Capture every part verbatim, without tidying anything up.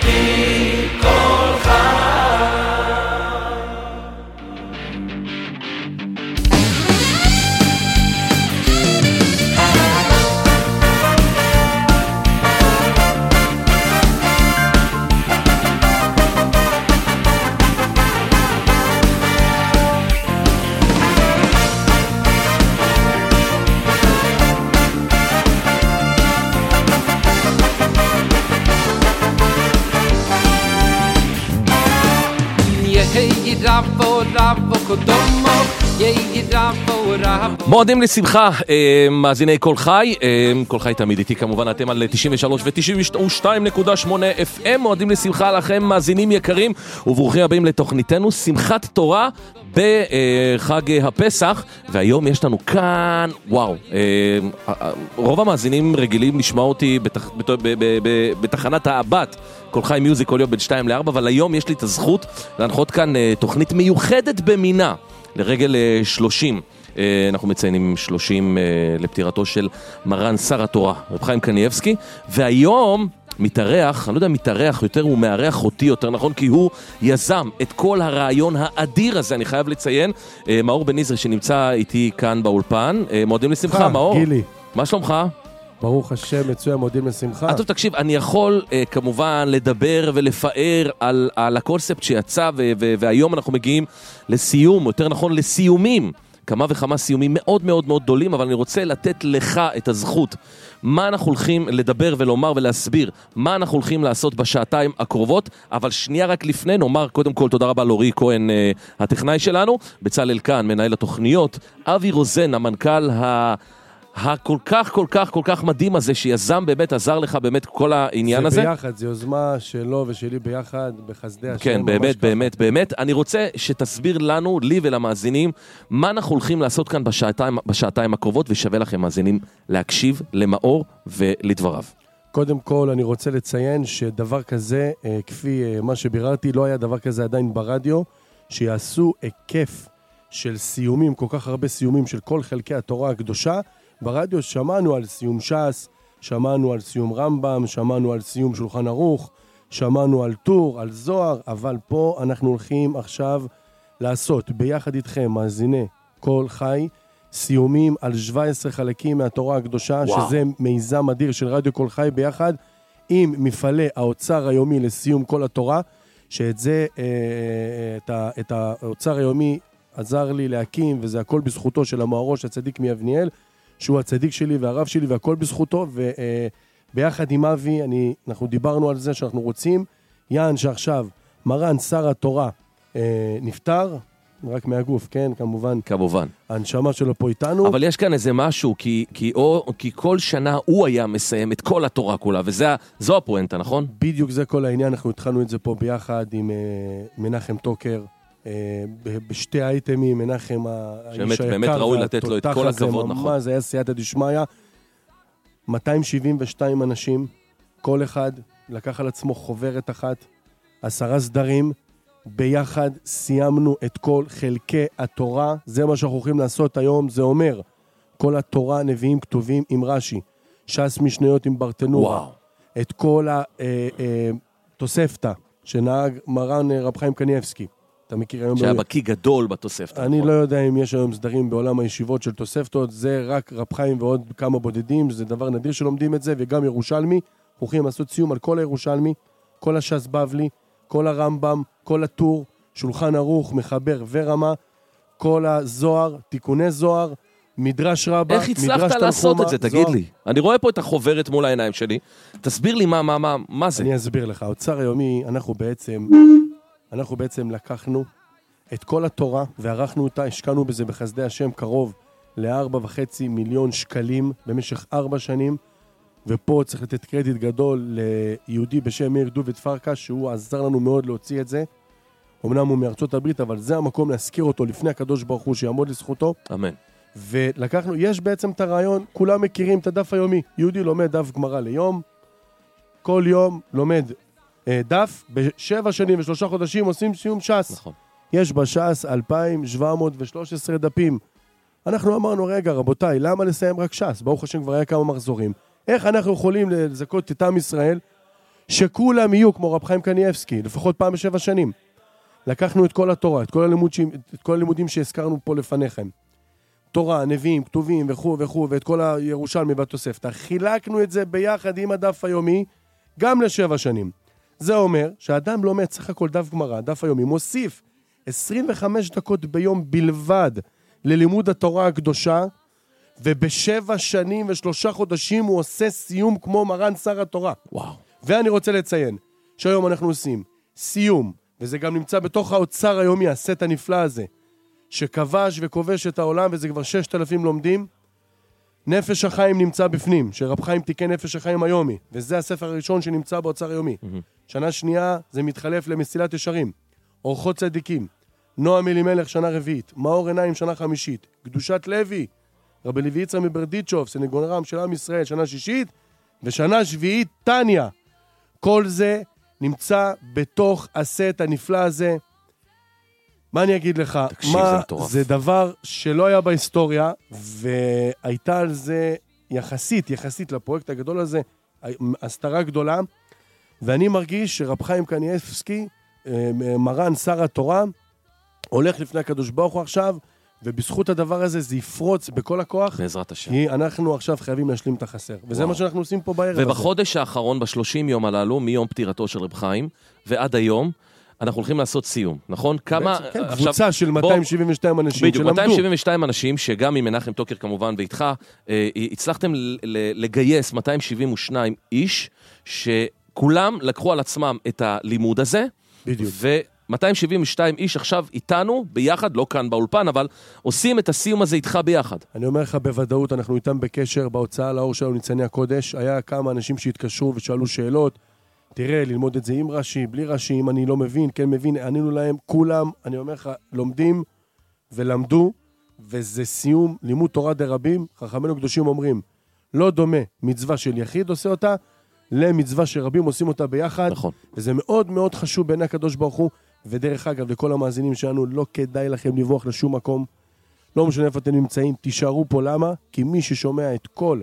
לפי כל חי. מועדים לשמחה, מאזיני כל חי, כל חי תמיד איתי כמובן, אתם על תשעים ושלוש ו-תשעים ושתיים נקודה שמונה אף אם, מועדים לשמחה לכם מאזינים יקרים, וברוכים הבאים לתוכניתנו שמחת תורה בחג הפסח, והיום יש לנו כאן, וואו, רוב המאזינים רגילים לשמוע אותי בתח, בת, ב, ב, ב, בתחנת האבט, כל חי מיוזיק כל יום בין שתיים לארבע, אבל היום יש לי את הזכות להנחות כאן תוכנית מיוחדת במינה, לרגל שלושים. אנחנו מציינים שלושים לפטירתו של מרן שר התורה, רב חיים קניאבסקי, והיום מתארח, אני לא יודע מתארח יותר, הוא מארח אותי יותר נכון, כי הוא יזם את כל הרעיון האדיר הזה, אני חייב לציין, מאור בן נזרי שנמצא איתי כאן באולפן, מועדים לשמחה, מאור. גילי. מה שלומך? ברוך השם, מצוין, מועדים לשמחה. טוב, תקשיב, אני יכול כמובן לדבר ולפאר על, על הקונספט שיצא, ו- ו- והיום אנחנו מגיעים לסיום, יותר נכון לסיומים, כמה וכמה סיומים מאוד מאוד מאוד גדולים, אבל אני רוצה לתת לך את הזכות, מה אנחנו הולכים לדבר ולומר ולהסביר, מה אנחנו הולכים לעשות בשעתיים הקרובות, אבל שנייה רק לפני, נאמר קודם כל תודה רבה לאורי כהן, הטכנאי שלנו, בצלאל כאן, מנהל התוכניות, אבי רוזן, המנכ"ל ה... הכל כך, כל כך, כל כך מדהים הזה, שיזם באמת, עזר לך באמת כל העניין הזה. זה ביחד, זה יוזמה שלו ושלי ביחד, בחסדי השם. כן, באמת, באמת, באמת. אני רוצה שתסביר לנו, לי ולמאזינים, מה אנחנו הולכים לעשות כאן בשעתיים, בשעתיים הקרובות, ושווה לכם מאזינים להקשיב למאור ולדבריו. קודם כל, אני רוצה לציין שדבר כזה, כפי מה שביררתי, לא היה דבר כזה עדיין ברדיו, שיעשו היקף של סיומים, כל כך הרבה סיומים של כל חלקי התורה הקדושה, ברדיו שמענו על סיום ש"ס, שמענו על סיום רמב"ם, שמענו על סיום שולחן ערוך, שמענו על טור, על זוהר, אבל פה אנחנו הולכים עכשיו לעשות ביחד איתכם, מאזיני כל חי, סיומים על שבעה עשר חלקים מהתורה הקדושה, וואו. שזה מיזם אדיר של רדיו כל חי ביחד, עם מפעלי האוצר היומי לסיום כל התורה, שאת זה, את, ה, את האוצר היומי עזר לי להקים, וזה הכל בזכותו של המאורוש הצדיק מאבניאל, שהוא הצדיק שלי והרב שלי והכל בזכותו, וביחד עם אבי, אני, אנחנו דיברנו על זה שאנחנו רוצים, יען שעכשיו מרן שר התורה אה, נפטר, רק מהגוף, כן, כמובן. כמובן. הנשמה שלו פה איתנו. אבל יש כאן איזה משהו, כי, כי, או, כי כל שנה הוא היה מסיים את כל התורה כולה, וזו הפואנטה, נכון? בדיוק זה כל העניין, אנחנו התחלנו את זה פה ביחד עם אה, מנחם טוקר, בשתי האייטמים, מנחם האיש היקר, באמת ראוי לתת לו את כל הכבוד, נכון? זה היה סייעתא דשמיא, מאתיים שבעים ושתיים אנשים, כל אחד לקח על עצמו חוברת אחת, עשרה סדרים, ביחד סיימנו את כל חלקי התורה, זה מה שאנחנו הולכים לעשות היום, זה אומר, כל התורה נביאים כתובים עם רש"י, ש"ס משניות עם ברטנורה, את כל התוספתא שנהג מרן רב חיים קניאבסקי, אתה מכיר היום... שהיה בקי גדול בתוספתא. אני לא יודע אם יש היום סדרים בעולם הישיבות של תוספתות, זה רק רב חיים ועוד כמה בודדים, זה דבר נדיר שלומדים את זה, וגם ירושלמי, הולכים לעשות סיום על כל הירושלמי, כל הש"ס בבלי, כל הרמב"ם, כל הטור, שולחן ערוך, מחבר ורמה, כל הזוהר, תיקוני זוהר, מדרש רבה, איך הצלחת לעשות את זה, תגיד לי? אני רואה פה את החוברת מול העיניים שלי, תסביר לי מה, מה, מה, מה זה? אני אסביר לך, האוצר היומי, אנחנו בעצם... אנחנו בעצם לקחנו את כל התורה וערכנו אותה, השקענו בזה בחסדי השם קרוב לארבע וחצי מיליון שקלים במשך ארבע שנים, ופה צריך לתת קרדיט גדול ליהודי בשם מאיר דוד פרקש, שהוא עזר לנו מאוד להוציא את זה. אמנם הוא מארצות הברית, אבל זה המקום להזכיר אותו לפני הקדוש ברוך הוא, שיעמוד לזכותו. אמן. ולקחנו, יש בעצם את הרעיון, כולם מכירים את הדף היומי. יהודי לומד דף גמרא ליום, כל יום לומד דף, בשבע שנים ושלושה חודשים עושים סיום ש"ס. נכון. יש בש"ס אלפיים שבע מאות ושלוש עשרה דפים. אנחנו אמרנו, רגע, רבותיי, למה לסיים רק ש"ס? ברוך השם כבר היה כמה מחזורים. איך אנחנו יכולים לזכות את עם ישראל, שכולם יהיו כמו רב חיים קניאבסקי, לפחות פעם בשבע שנים. לקחנו את כל התורה, את כל, הלימוד ש... את כל הלימודים שהזכרנו פה לפניכם. תורה, נביאים, כתובים וכו' וכו', ואת כל הירושלמי והתוספתא. חילקנו את זה ביחד עם הדף היומי, גם לשבע שנים. זה אומר שאדם לומד סך הכל דף גמרא, דף היומי, מוסיף עשרים וחמש דקות ביום בלבד ללימוד התורה הקדושה, ובשבע שנים ושלושה חודשים הוא עושה סיום כמו מרן שר התורה. וואו. ואני רוצה לציין שהיום אנחנו עושים סיום, וזה גם נמצא בתוך האוצר היומי, הסט הנפלא הזה, שכבש וכובש את העולם, וזה כבר ששת אלפים לומדים. נפש החיים נמצא בפנים, שרב חיים תיקן נפש החיים היומי, וזה הספר הראשון שנמצא באוצר היומי. Mm-hmm. שנה שנייה זה מתחלף למסילת ישרים, אורחות צדיקים, נועם אלימלך שנה רביעית, מאור עיניים שנה חמישית, קדושת לוי, רבי לוי יצחק מברדיצ'וב, סנגונרם של עם ישראל שנה שישית, ושנה שביעית טניה. כל זה נמצא בתוך הסט הנפלא הזה. מה אני אגיד לך? תקשיב, מה, זה, זה דבר שלא היה בהיסטוריה, והייתה על זה יחסית, יחסית לפרויקט הגדול הזה, הסתרה גדולה, ואני מרגיש שרב חיים קניאבסקי, מרן שר התורה, הולך לפני הקדוש ברוך הוא עכשיו, ובזכות הדבר הזה זה יפרוץ בכל הכוח. בעזרת השם. כי אנחנו עכשיו חייבים להשלים את החסר. וזה וואו. מה שאנחנו עושים פה בערב הזה. ובחודש האחרון, בשלושים יום הללו, מיום פטירתו של רב חיים, ועד היום, אנחנו הולכים לעשות סיום, נכון? כמה... כן, עכשיו, קבוצה של מאתיים שבעים ושתיים אנשים בדיוק, שלמדו. מאתיים שבעים ושתיים אנשים, שגם עם מנחם טוקר כמובן ואיתך, אה, הצלחתם לגייס מאתיים שבעים ושניים איש, שכולם לקחו על עצמם את הלימוד הזה, בדיוק. ו-מאתיים שבעים ושתיים איש עכשיו איתנו, ביחד, לא כאן באולפן, אבל עושים את הסיום הזה איתך ביחד. אני אומר לך בוודאות, אנחנו איתם בקשר, בהוצאה לאור שלנו ניצני הקודש, היה כמה אנשים שהתקשרו ושאלו שאלות, תראה, ללמוד את זה עם רש"י, בלי רש"י, אם אני לא מבין, כן מבין, ענינו להם, כולם, אני אומר לך, לומדים ולמדו, וזה סיום לימוד תורה דרבים, חכמינו קדושים אומרים, לא דומה מצווה של יחיד עושה אותה, למצווה שרבים עושים אותה ביחד, נכון. וזה מאוד מאוד חשוב בעיני הקדוש ברוך הוא, ודרך אגב, לכל המאזינים שלנו, לא כדאי לכם לברוח לשום מקום, לא משנה איפה אתם נמצאים, תישארו פה, למה? כי מי ששומע את כל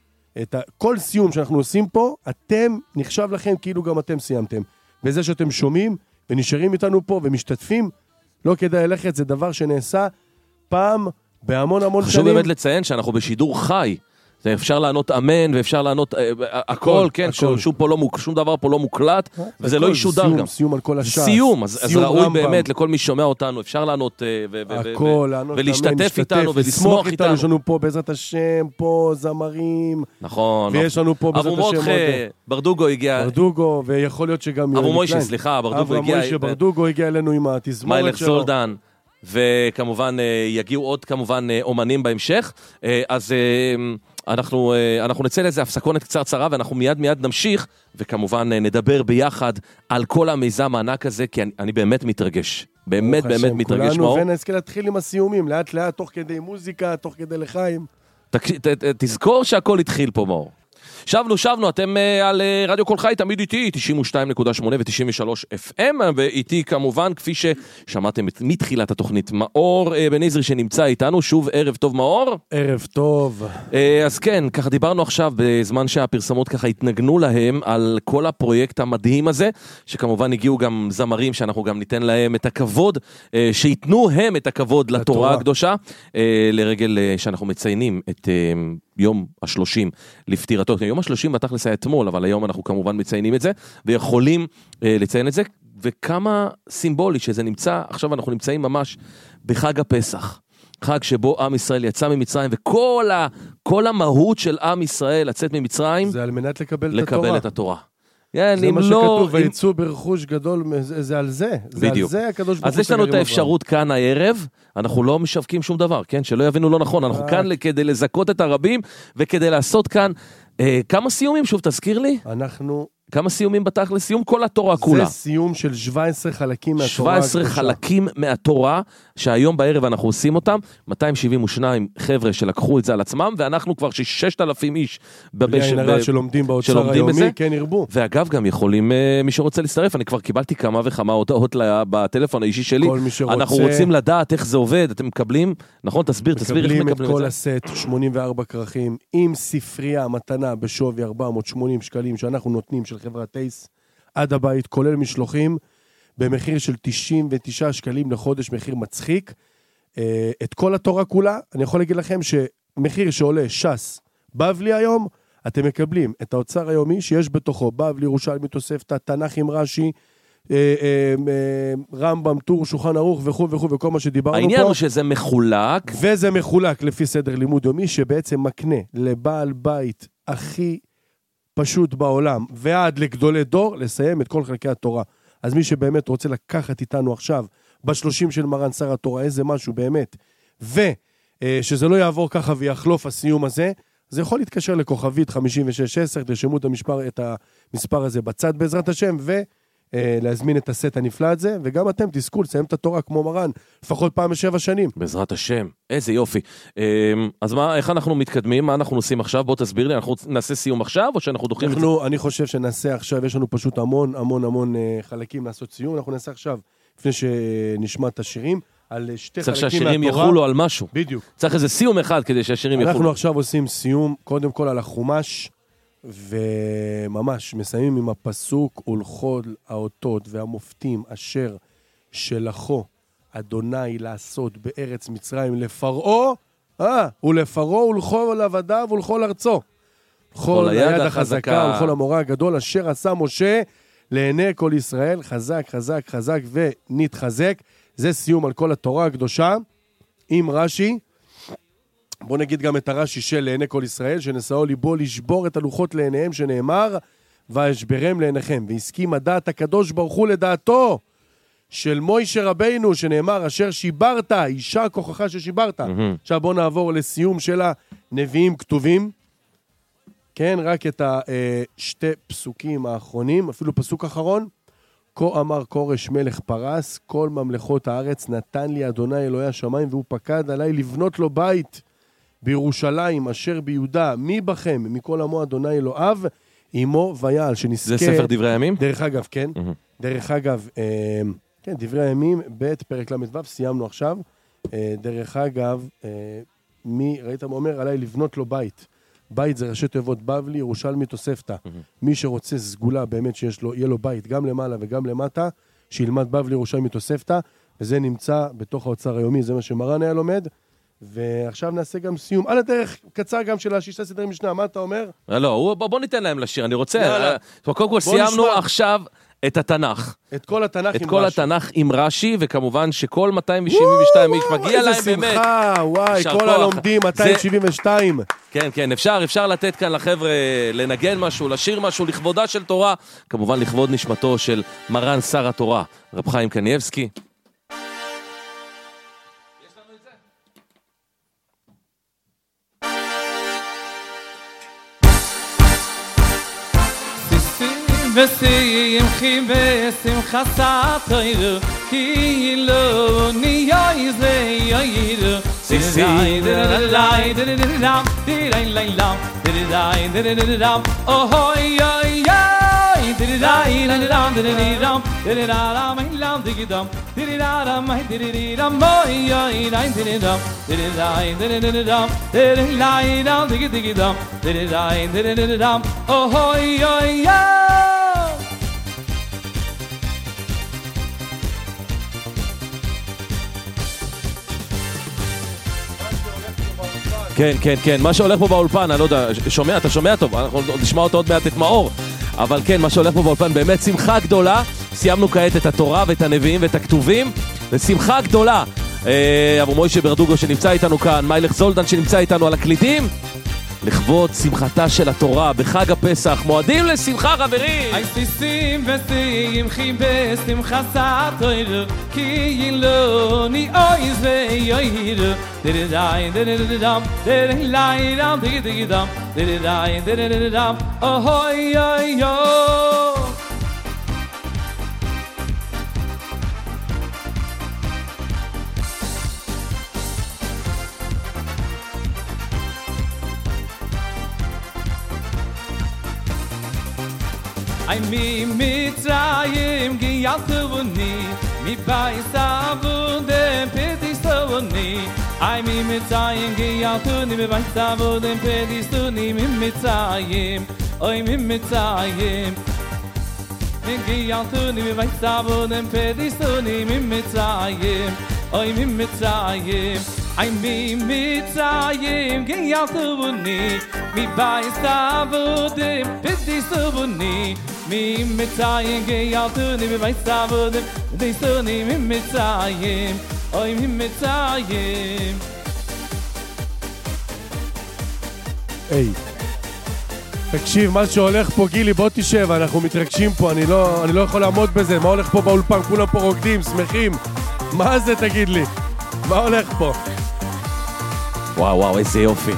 את ה... כל סיום שאנחנו עושים פה, אתם, נחשב לכם כאילו גם אתם סיימתם. וזה שאתם שומעים ונשארים איתנו פה ומשתתפים, לא כדאי ללכת, זה דבר שנעשה פעם בהמון המון חשוב שנים. חשוב באמת לציין שאנחנו בשידור חי. זה אפשר לענות אמן, ואפשר לענות אה, הכל, כן, הכל. שום, פה לא, שום דבר פה לא מוקלט, וזה לא ישודר סיום, גם. סיום על כל השעה. סיום, אז, אז ראוי באמת לכל מי שומע אותנו, אפשר לענות ו- ו- הכל, ו- לענות ולהשתתף איתנו, ולשמוח איתנו. יש לנו פה בעזרת השם, פה זמרים. נכון. ויש לנו פה בעזרת השם. אבו מותחה, ברדוגו הגיע. ברדוגו, ויכול להיות שגם... אבו מוישה, סליחה, ברדוגו הגיע. אבו מוישה, ברדוגו הגיע אלינו עם התזמורת מיילך זולדן. וכמובן יגיעו עוד כמובן אומנים בהמשך, אז אנחנו, אנחנו נצא לאיזה הפסקונת קצרצרה ואנחנו מיד מיד נמשיך, וכמובן נדבר ביחד על כל המיזם הענק הזה, כי אני, אני באמת מתרגש, באמת באמת השם, מתרגש מאור. כולנו ונזכה להתחיל עם הסיומים, לאט לאט, תוך כדי מוזיקה, תוך כדי לחיים. ת, ת, ת, תזכור שהכל התחיל פה מאור. שבנו, שבנו, אתם uh, על uh, רדיו כל חי, תמיד איתי, תשעים ושתיים נקודה שמונה ו-תשעים ושלוש אף אם, ואיתי כמובן, כפי ששמעתם מתחילת התוכנית, מאור uh, בן עזרי שנמצא איתנו, שוב ערב טוב מאור. ערב טוב. Uh, אז כן, ככה דיברנו עכשיו, בזמן שהפרסמות ככה התנגנו להם, על כל הפרויקט המדהים הזה, שכמובן הגיעו גם זמרים, שאנחנו גם ניתן להם את הכבוד, uh, שיתנו הם את הכבוד לתורה, לתורה. הקדושה, uh, לרגל uh, שאנחנו מציינים את... Uh, יום השלושים לפטירתו, יום השלושים בתכלס היה אתמול, אבל היום אנחנו כמובן מציינים את זה, ויכולים אה, לציין את זה, וכמה סימבולי שזה נמצא, עכשיו אנחנו נמצאים ממש בחג הפסח, חג שבו עם ישראל יצא ממצרים, וכל ה, כל המהות של עם ישראל לצאת ממצרים, זה על מנת לקבל, לקבל את התורה. את התורה. זה מה שכתוב, ויצאו ברכוש גדול, זה על זה. בדיוק. זה על זה הקדוש ברוך הוא. אז יש לנו את האפשרות כאן הערב, אנחנו לא משווקים שום דבר, כן? שלא יבינו לא נכון, אנחנו כאן כדי לזכות את הרבים, וכדי לעשות כאן, כמה סיומים, שוב תזכיר לי? אנחנו... כמה סיומים בתך לסיום? כל התורה כולה. זה סיום של שבע עשרה חלקים מהתורה. שבע עשרה חלקים מהתורה, שהיום בערב אנחנו עושים אותם, מאתיים שבעים ושניים חבר'ה שלקחו את זה על עצמם, ואנחנו כבר ששת אלפים איש בלי עין הרע שלומדים באוצר היומי, כן ירבו. ואגב גם יכולים, מי שרוצה להצטרף, אני כבר קיבלתי כמה וכמה הודעות בטלפון האישי שלי, אנחנו רוצים לדעת איך זה עובד, אתם מקבלים, נכון? תסביר, תסביר איך מקבלים את זה. מקבלים את כל הסט, שמונים וארבע כרכים, עם ספרייה, מתנה בשווי ארבע מאות ושמונים שקלים, שאנחנו נותנים של חברת טייס עד הבית, כולל משלוחים, במחיר של תשעים ותשעה שקלים לחודש, מחיר מצחיק. את כל התורה כולה, אני יכול להגיד לכם שמחיר שעולה ש"ס בבלי היום, אתם מקבלים את האוצר היומי שיש בתוכו, בבלי, ירושלמי, תוספתא, תנ"ך עם רש"י, רמב"ם, טור, שולחן ערוך וכו' וכו' וכל מה שדיברנו פה. העניין הוא שזה מחולק. וזה מחולק לפי סדר לימוד יומי, שבעצם מקנה לבעל בית הכי פשוט בעולם, ועד לגדולי דור, לסיים את כל חלקי התורה. אז מי שבאמת רוצה לקחת איתנו עכשיו, בשלושים של מרן שר התורה, איזה משהו באמת, ושזה לא יעבור ככה ויחלוף הסיום הזה, זה יכול להתקשר לכוכבית חמישים ושש עשר, תרשמו את המספר, את המספר הזה בצד בעזרת השם, ולהזמין את הסט הנפלא הזה, וגם אתם תזכו לסיים את התורה כמו מרן, לפחות פעם בשבע שנים. בעזרת השם, איזה יופי. אז מה, איך אנחנו מתקדמים? מה אנחנו עושים עכשיו? בוא תסביר לי, אנחנו נעשה סיום עכשיו, או שאנחנו דוחים את זה? אני חושב שנעשה עכשיו, יש לנו פשוט המון המון המון חלקים לעשות סיום, אנחנו נעשה עכשיו, לפני שנשמע את השירים, על שתי צריך חלקים שהשירים מהתורה. יחולו על משהו. בדיוק. צריך איזה סיום אחד כדי שהשירים יחולו. אנחנו עכשיו עושים סיום, קודם כל על החומש, וממש מסיימים עם הפסוק, ולכל האותות והמופתים אשר שלחו אדוני לעשות בארץ מצרים לפרעה, אה, ולפרעה ולכל עבדיו ולכל ארצו. כל היד החזקה ולכל המורה הגדול אשר עשה משה לעיני כל ישראל, חזק, חזק, חזק ונתחזק. זה סיום על כל התורה הקדושה, עם רש"י. בוא נגיד גם את הרש"י של לעיני כל ישראל, שנשאו ליבו לשבור את הלוחות לעיניהם, שנאמר, ואשברם לעיניכם. והסכים הדעת הקדוש ברוך הוא לדעתו, של מוישה רבינו, שנאמר, אשר שיברת, אישה כוחך ששיברת. Mm-hmm. עכשיו בוא נעבור לסיום של הנביאים כתובים. כן, רק את השתי פסוקים האחרונים, אפילו פסוק אחרון. כה אמר כורש מלך פרס, כל ממלכות הארץ נתן לי אדוני אלוהי השמיים, והוא פקד עליי לבנות לו בית בירושלים, אשר ביהודה, מי בכם, מכל עמו אדוני אלוהיו, עמו ויעל, שנזכה... זה ספר דברי הימים? דרך אגב, כן. Mm-hmm. דרך אגב, אה, כן, דברי הימים, ב' פרק למ"ו, סיימנו עכשיו. אה, דרך אגב, אה, מי, ראית מה אומר? עליי לבנות לו בית. בית זה ראשי תיבות בבלי, ירושלמי, תוספתא. Mm-hmm. מי שרוצה סגולה באמת שיש לו, יהיה לו בית גם למעלה וגם למטה, שילמד בבלי, ירושלמי, תוספתא, וזה נמצא בתוך האוצר היומי, זה מה שמרן היה לומד. ועכשיו נעשה גם סיום, על הדרך קצר גם של השישה סדרי משנה, מה אתה אומר? לא, בוא ניתן להם לשיר, אני רוצה, קודם כל סיימנו עכשיו את התנ"ך. את כל התנ"ך עם רש"י. את כל התנ"ך עם רש"י, וכמובן שכל מאתיים שבעים ושתיים איש מגיע להם באמת. איזה שמחה, וואי, כל הלומדים, מאתיים שבעים ושתיים. כן, כן, אפשר, אפשר לתת כאן לחבר'ה לנגן משהו, לשיר משהו, לכבודה של תורה, כמובן לכבוד נשמתו של מרן שר התורה, רב חיים קניאבסקי. ושמחי בשמחה תויר כי לא נהיה זה יאיר סיסי דרליי דרדם דיריי לילה דרדיי דרדם אוי אוי אוי דרדיי דרדם דרדם דרדם אילם דיגדם דרדם דרדם אוי אוי דרדם דרדיי דרדם דרליי דיגדם דרדיי דרדם אוי אוי כן, כן, כן, מה שהולך פה באולפן, אני לא יודע, שומע, אתה שומע טוב, אנחנו נשמע אותו עוד מעט את מאור, אבל כן, מה שהולך פה באולפן באמת שמחה גדולה, סיימנו כעת את התורה ואת הנביאים ואת הכתובים, ושמחה גדולה, אבו מוישה ברדוגו שנמצא איתנו כאן, מיילך זולדן שנמצא איתנו על הקלידים, לכבוד שמחתה של התורה בחג הפסח, מועדים לשמחה חברים. אי סיסים ושמחי בשמחה סתויר כי לא נאוי זה יאיר דרדיי דרדם דרליי דם דיגדם דרדיי דרדם אוי אוי אוי I mi mitzrayim giyaltuvni mi baisavudem pedistuvni I mi mitzrayim giyaltuvni mi baisavudem pedistuvni mi mitzrayim oy mi mitzrayim גייתוני בבייסבונם פדיסוני ממצרים אוי ממצרים אי ממצרים גייתוני מבייסבונם פדיסוני ממצרים גייתוני בבייסבונם פדיסוני ממצרים אוי ממצרים היי תקשיב, מה שהולך פה, גילי, בוא תשב, אנחנו מתרגשים פה, אני לא, אני לא יכול לעמוד בזה, מה הולך פה באולפן? כולם פה רוקדים, שמחים, מה זה, תגיד לי? מה הולך פה? וואו, וואו, איזה יופי.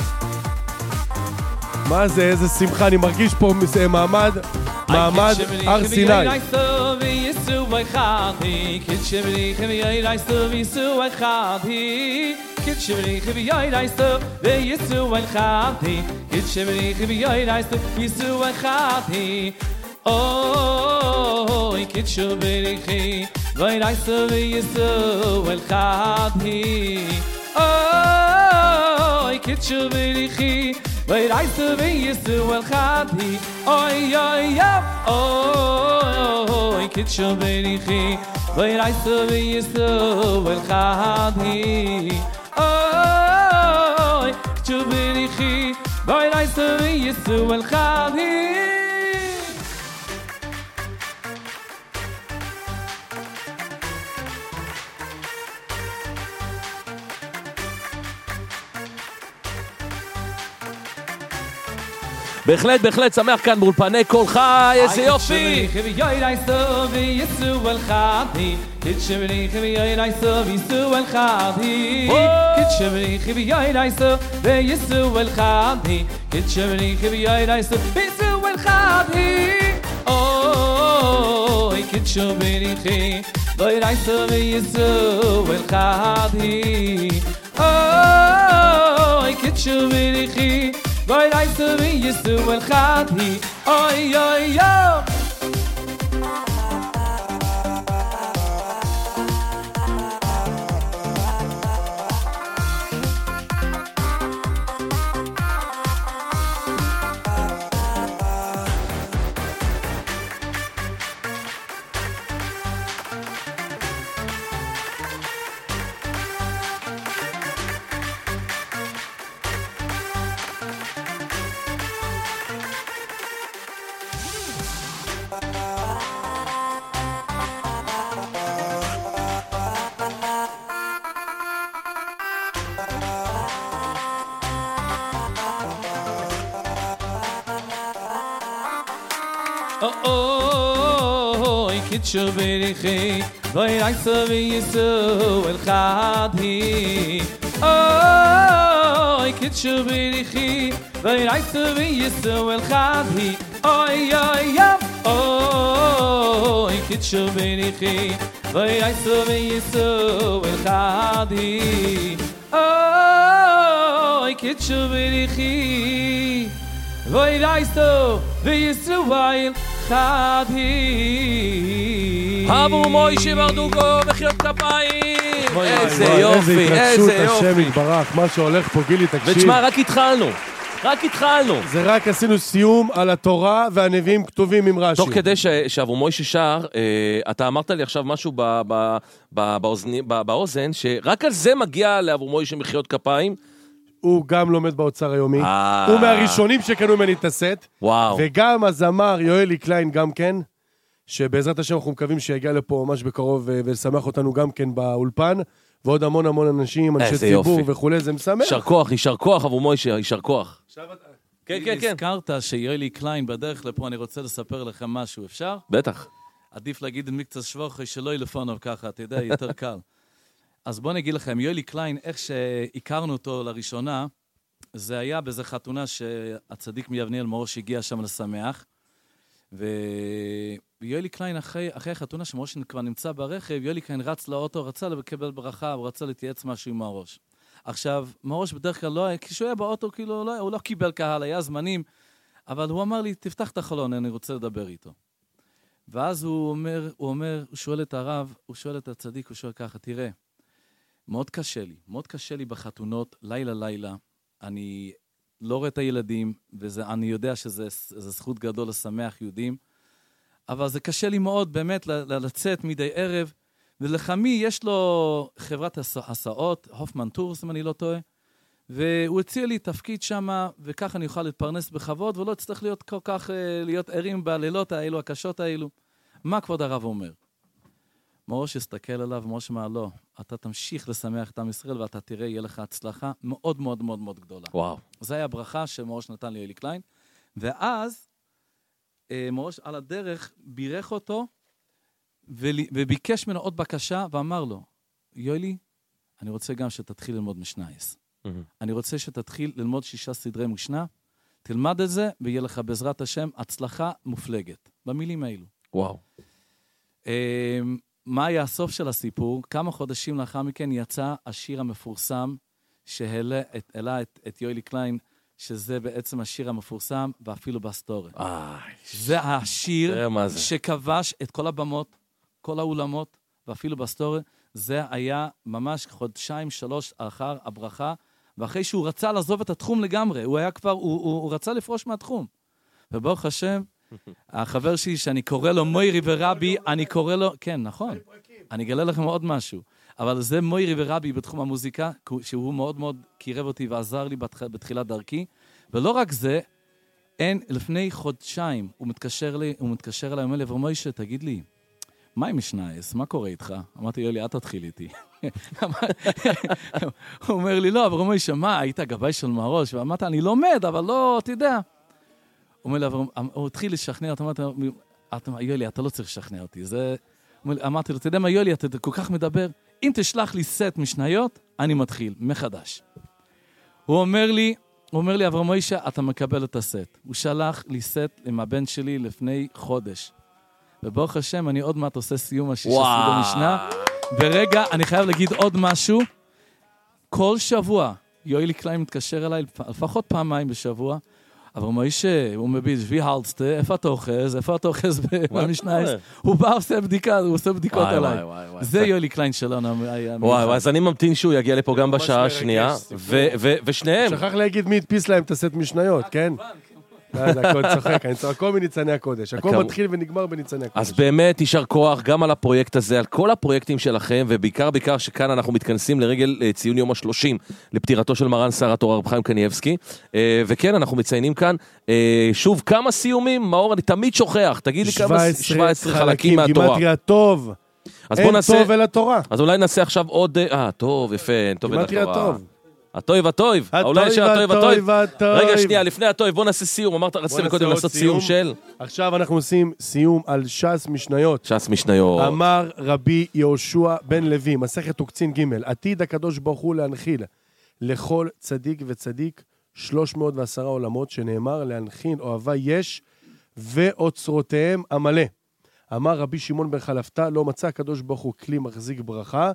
מה זה, איזה שמחה, אני מרגיש פה מעמד, מעמד הר סיני. Kid shivri khibi yoy daisto ve yesu al khati Kid shivri khibi yoy daisto yesu al khati Oh kid shivri khibi yoy daisto ve yesu al khati Oh kid shivri khibi yoy daisto ve yesu al khati Oy oy yo Oh kid shivri khibi yoy daisto ve yesu al khati Oy, k'chubirichi, boy reistu v'yisu el chadi. בהחלט, בהחלט, שמח כאן באולפני קול חי, איזה יופי! k'chubirichi, reistu v'yisu el chadi. k'chubirichi, reistu v'yisu el chadi. k'chubirichi, reistu v'yisu el chadi. k'chubirichi, reistu v'yisu el chadi. Oy, k'chubirichi, reistu v'yisu el chadi. Oy, k'chubirichi, Boy, I saw me, you saw well, khati. Oy, oy, yo. Oh oh kid shubirichi boy I saw you so el khadi Oh kid shubirichi boy I saw you so el khadi Oy oy yo Oh kid shubirichi boy I saw you so el khadi Oh kid shubirichi boy I saw you so el אבו מוישה ברדוגו, מחיאות כפיים. איזה יופי, איזה איזה התרגשות, השם יופי. יתברך, מה שהולך פה, גילי, תקשיב. ותשמע, רק התחלנו, רק התחלנו. זה רק עשינו סיום על התורה והנביאים כתובים עם רש"י. תוך כדי שאבו מוישה שר, אתה אמרת לי עכשיו משהו באוזן, שרק על זה מגיע לאבו מוישה מחיאות כפיים. הוא גם לומד באוצר היומי, הוא מהראשונים שקנו ממני את הסט, וגם הזמר יואלי קליין גם כן, שבעזרת השם אנחנו מקווים שיגיע לפה ממש בקרוב ולשמח אותנו גם כן באולפן, ועוד המון המון אנשים, אנשי ציבור וכו', זה משמח. יישר כוח, יישר כוח אבו מוישה, יישר כוח. כן, כן, כן. הזכרת שיואלי קליין בדרך לפה, אני רוצה לספר לכם משהו, אפשר? בטח. עדיף להגיד מקצת שבוכי שלא ילפונו ככה, אתה יודע, יותר קל. אז בואו נגיד לכם, יואלי קליין, איך שהכרנו אותו לראשונה, זה היה באיזה חתונה שהצדיק מיבניאל מורוש הגיע שם לשמח, ויואלי קליין אחרי, אחרי החתונה שמורוש כבר נמצא ברכב, יואלי קליין רץ לאוטו, רצה לקבל ברכה, הוא רצה להתייעץ משהו עם מורוש. עכשיו, מורוש בדרך כלל לא, כשהוא היה באוטו, כאילו, לא, הוא לא קיבל קהל, היה זמנים, אבל הוא אמר לי, תפתח את החלון, אני רוצה לדבר איתו. ואז הוא אומר, הוא אומר, הוא שואל את הרב, הוא שואל את הצדיק, הוא שואל ככה, תראה, מאוד קשה לי, מאוד קשה לי בחתונות, לילה לילה, אני לא רואה את הילדים, ואני יודע שזה זכות גדול לשמח יהודים, אבל זה קשה לי מאוד באמת לצאת מדי ערב, ולחמי יש לו חברת הסעות, הופמן טורס, אם אני לא טועה, והוא הציע לי תפקיד שם, וככה אני אוכל להתפרנס בכבוד, ולא אצטרך להיות כל כך, להיות ערים בלילות האלו, הקשות האלו. מה כבוד הרב אומר? מראש הסתכל עליו, מראש אמר, לא, אתה תמשיך לשמח את עם ישראל, ואתה תראה, יהיה לך הצלחה מאוד מאוד מאוד מאוד גדולה. וואו. זו הייתה הברכה שמראש נתן לי אלי קליין, ואז מראש על הדרך בירך אותו, וביקש ממנו עוד בקשה, ואמר לו, יולי, אני רוצה גם שתתחיל ללמוד משנייס. אני רוצה שתתחיל ללמוד שישה סדרי משנה, תלמד את זה, ויהיה לך בעזרת השם הצלחה מופלגת. במילים האלו. וואו. מה היה הסוף של הסיפור? כמה חודשים לאחר מכן יצא השיר המפורסם, שהעלה את, את, את יולי קליין, שזה בעצם השיר המפורסם, ואפילו בסטורי. זה השיר שכבש את כל הבמות, כל האולמות, ואפילו בסטורי. זה היה ממש חודשיים, שלוש אחר הברכה, ואחרי שהוא רצה לעזוב את התחום לגמרי, הוא היה כבר, הוא, הוא, הוא רצה לפרוש מהתחום. וברוך השם, החבר שלי, שאני קורא לו מוירי ורבי, אני קורא לו, כן, נכון, אני אגלה לכם עוד משהו, אבל זה מוירי ורבי בתחום המוזיקה, שהוא מאוד מאוד קירב אותי ועזר לי בתחילת דרכי, ולא רק זה, אין, לפני חודשיים, הוא מתקשר לי, הוא מתקשר אליי, הוא אומר לי, אבל מוישה, תגיד לי, מה עם משנייס? מה קורה איתך? אמרתי, יולי, את תתחיל איתי. הוא אומר לי, לא, אבל מוישה, מה, היית גבאי של מהראש? ואמרת, אני לומד, אבל לא, תדע. הוא אומר לי, הוא התחיל לשכנע, אמרתי, יולי, אתה לא צריך לשכנע אותי. אמרתי לו, אתה יודע מה, יולי, אתה כל כך מדבר, אם תשלח לי סט משניות, אני מתחיל, מחדש. הוא אומר לי, הוא אומר לי, אברהם מוישה, אתה מקבל את הסט. הוא שלח לי סט עם הבן שלי לפני חודש. וברוך השם, אני עוד מעט עושה סיום השישה סדרי משנה. ורגע, אני חייב להגיד עוד משהו. כל שבוע, יולי קליין מתקשר אליי, לפחות פעמיים בשבוע, אבל מוישה, הוא מביט, וי הלצת, איפה אתה אוחז, איפה אתה אוחז במשנייס? הוא בא עושה בדיקה, הוא עושה בדיקות עליי. זה יולי קליין שלנו. וואי, אז אני ממתין שהוא יגיע לפה גם בשעה השנייה, ושניהם. שכח להגיד מי הדפיס להם את הסט משניות, כן? זה הכל צוחק, אני צוחק, הכל מניצני הקודש, הכל מתחיל ונגמר בניצני הקודש. אז באמת יישר כוח גם על הפרויקט הזה, על כל הפרויקטים שלכם, ובעיקר בעיקר שכאן אנחנו מתכנסים לרגל ציון יום השלושים, לפטירתו של מרן שר התורה רב חיים קניאבסקי, וכן, אנחנו מציינים כאן, שוב, כמה סיומים, מאור, אני תמיד שוכח, תגיד לי כמה, שבע עשרה חלקים מהתורה. גימטריה טוב, אין טוב אל התורה. אז אולי נעשה עכשיו עוד, אה, טוב, יפה, טוב אל התורה. גימטריה טוב. הטויב הטויב, אולי שהטויב הטויב. רגע שנייה, לפני הטויב, בוא נעשה סיום. אמרת, רציתם קודם לעשות סיום של? עכשיו אנחנו עושים סיום על ש"ס משניות. ש"ס משניות. אמר רבי יהושע בן לוי, מסכת עוקצין ג' עתיד הקדוש ברוך הוא להנחיל לכל צדיק וצדיק שלוש מאות ועשרה עולמות, שנאמר להנחיל אוהבה יש ואוצרותיהם המלא. אמר רבי שמעון בן חלפתא, לא מצא הקדוש ברוך הוא כלי מחזיק ברכה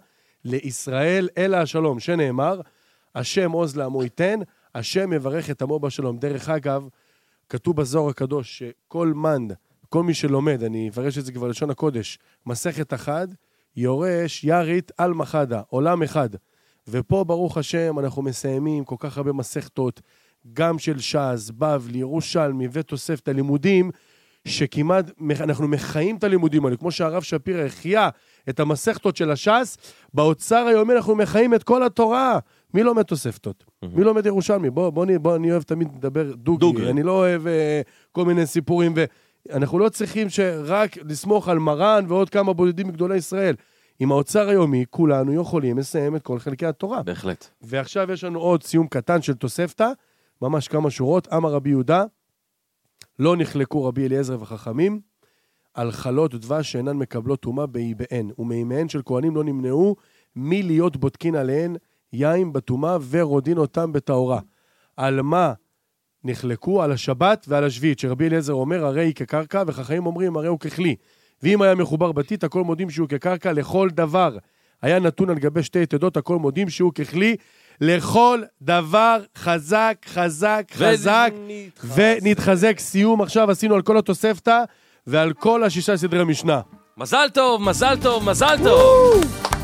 לישראל אלא השלום, שנאמר השם עוז לעמו ייתן, השם יברך את עמו בשלום. דרך אגב, כתוב בזוהר הקדוש שכל מנד, כל מי שלומד, אני אפרש את זה כבר לשון הקודש, מסכת אחד, יורש ירית על מחדה, עולם אחד. ופה ברוך השם אנחנו מסיימים כל כך הרבה מסכתות, גם של ש"ס, בבלי, ירושלמי ותוספת הלימודים, שכמעט אנחנו מחיים את הלימודים האלה, כמו שהרב שפירא החיה את המסכתות של הש"ס, באוצר היומי אנחנו מחיים את כל התורה. מי לומד תוספתות? מי לומד ירושלמי? בוא, בוא, בוא, אני אוהב תמיד לדבר דוגי. דוגי. אני לא אוהב uh, כל מיני סיפורים, ואנחנו לא צריכים שרק לסמוך על מרן ועוד כמה בודדים מגדולי ישראל. עם האוצר היומי, כולנו יכולים לסיים את כל חלקי התורה. בהחלט. ועכשיו יש לנו עוד סיום קטן של תוספתא, ממש כמה שורות. אמר רבי יהודה, לא נחלקו רבי אליעזר וחכמים, על חלות ודבש שאינן מקבלות טומאה באיבהן, ומימיהן של כהנים לא נמנעו מלהיות בודקין עליהן יין בטומאה ורודין אותם בטהורה. על מה נחלקו? על השבת ועל השביעית, שרבי אליעזר אומר, הרי היא כקרקע, וחכמים אומרים, הרי הוא ככלי. ואם היה מחובר בתית, הכל מודים שהוא כקרקע לכל דבר. היה נתון על גבי שתי יתדות, הכל מודים שהוא ככלי לכל דבר. חזק, חזק, חזק, ונתחזק. סיום עכשיו עשינו על כל התוספתא, ועל כל השישה סדרי משנה. מזל טוב, מזל טוב, מזל טוב.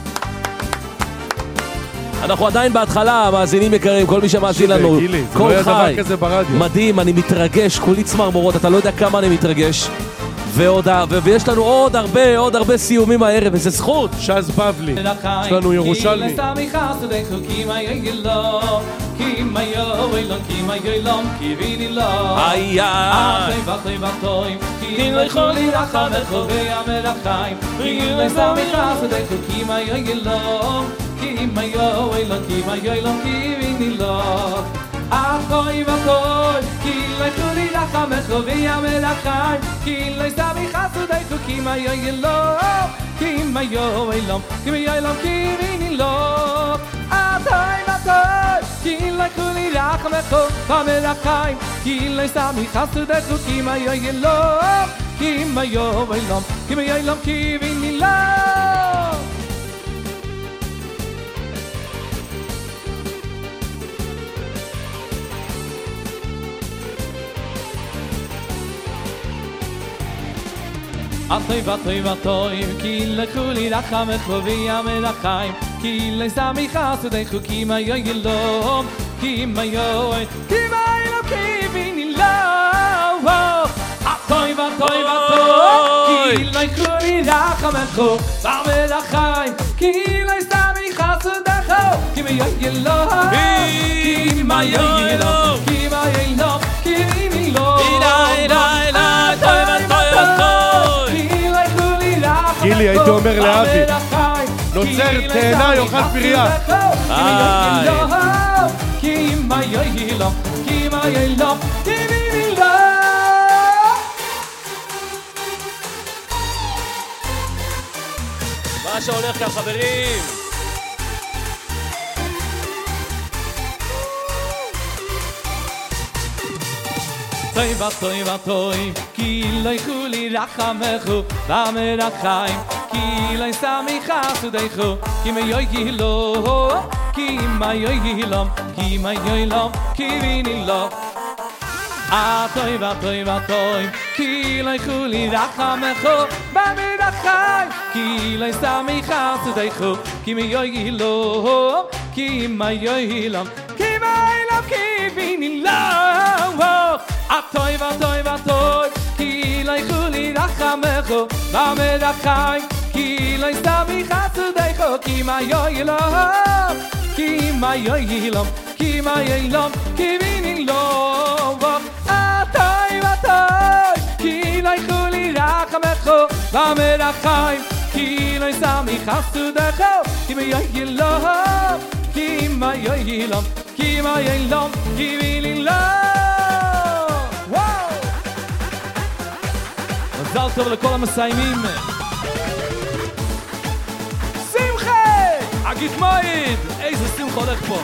אנחנו עדיין בהתחלה, מאזינים יקרים, כל מי שמאזין לנו, כל חי, מדהים, אני מתרגש, כולי צמרמורות, אתה לא יודע כמה אני מתרגש, ועוד, ויש לנו עוד הרבה, עוד הרבה סיומים הערב, איזה זכות. שז בבלי, יש לנו ירושלמי. איי איי כי לא יכול לרחם וחובי המרחיים כי לא סמיכה סודק כי מה יגלום כי מה יואלום כי מה יואלום כי ונילום אחוי וחוי כי לא יכול לרחם וחובי המרחיים כי לא סמיכה סודק כי מה יגלום כי מה יואלום כי מה יואלום כי ונילום אחוי וחוי כי לא יכול לרחם וחובי המרחיים כי לא סמיכה סודק כי מה יגלום כי מה יואלום כי מה יואלום כי ונילום אטוי ואטוי ואטוי כי לכולי רחם וחובי המלחיים כי לסמיכה סודך כי מה יואלום כי מה יואל כי מה יואלום כי ונילום אטוי ואטוי ואטוי כי לכולי רחם וחובי המלחיים כי לסמיכה סודך כי מה יואלום כי מה יואלום כי מה יואלום כי ונילום אטוי ואטוי ואטוי גילי, הייתי אומר לאבי, נוצר תאנה יאכל פריה. כי מה יאילום, כי מה יאילום, כי מילום. מה שהולך כאן חברים? טוי וטוי וטוי כי לא יכולי רחמךו במרחיים כי לא סמיכה סודךו כי מה יאילום כי מה יאילום כי מה יאילום כי ונילום אטוי וטוי וטוי כי לא יכולי רחמךו במרחיים כי לא סמיכה סודךו כי מה יאילום כי מה יאילום כי מה יאילום כי ונילום אטוי ואטוי ואטוי כי לא יכולי רחמךו במרחיים כי לא סמיכה סודךו כי מה יאילום כי מה יאילום כי מה יאילום כי ונילום אטוי ואטוי כי לא יכולי רחמךו במרחיים כי לא סמיכה סודךו כי מה יאילום כי מה יאילום כי מה יאילום כי ונילום מזל טוב לכל המסיימים שמחה! אגיד מועד! איזה שמחה הולך פה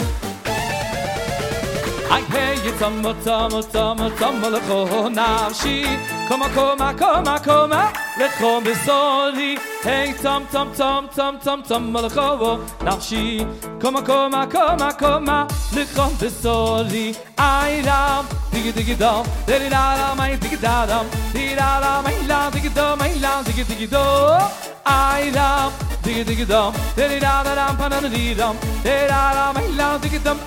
היי היי צמו צמו צמו צמו לכו נפשי קומה קומה קומה קומה לכו בסולי היי צם צם צם צם צם צמו לכו נפשי קומה קומה קומה קומה לכו בסולי איי רם דיגי דיגי דום דיגי דום איי דיגי דום דיגי דום איי לה דיגי דום איי לה דיגי דיגי דום איי רם דיגי דיגי דום דיגי דום פנן דיגי דום דיגי דום איי לה דיגי דום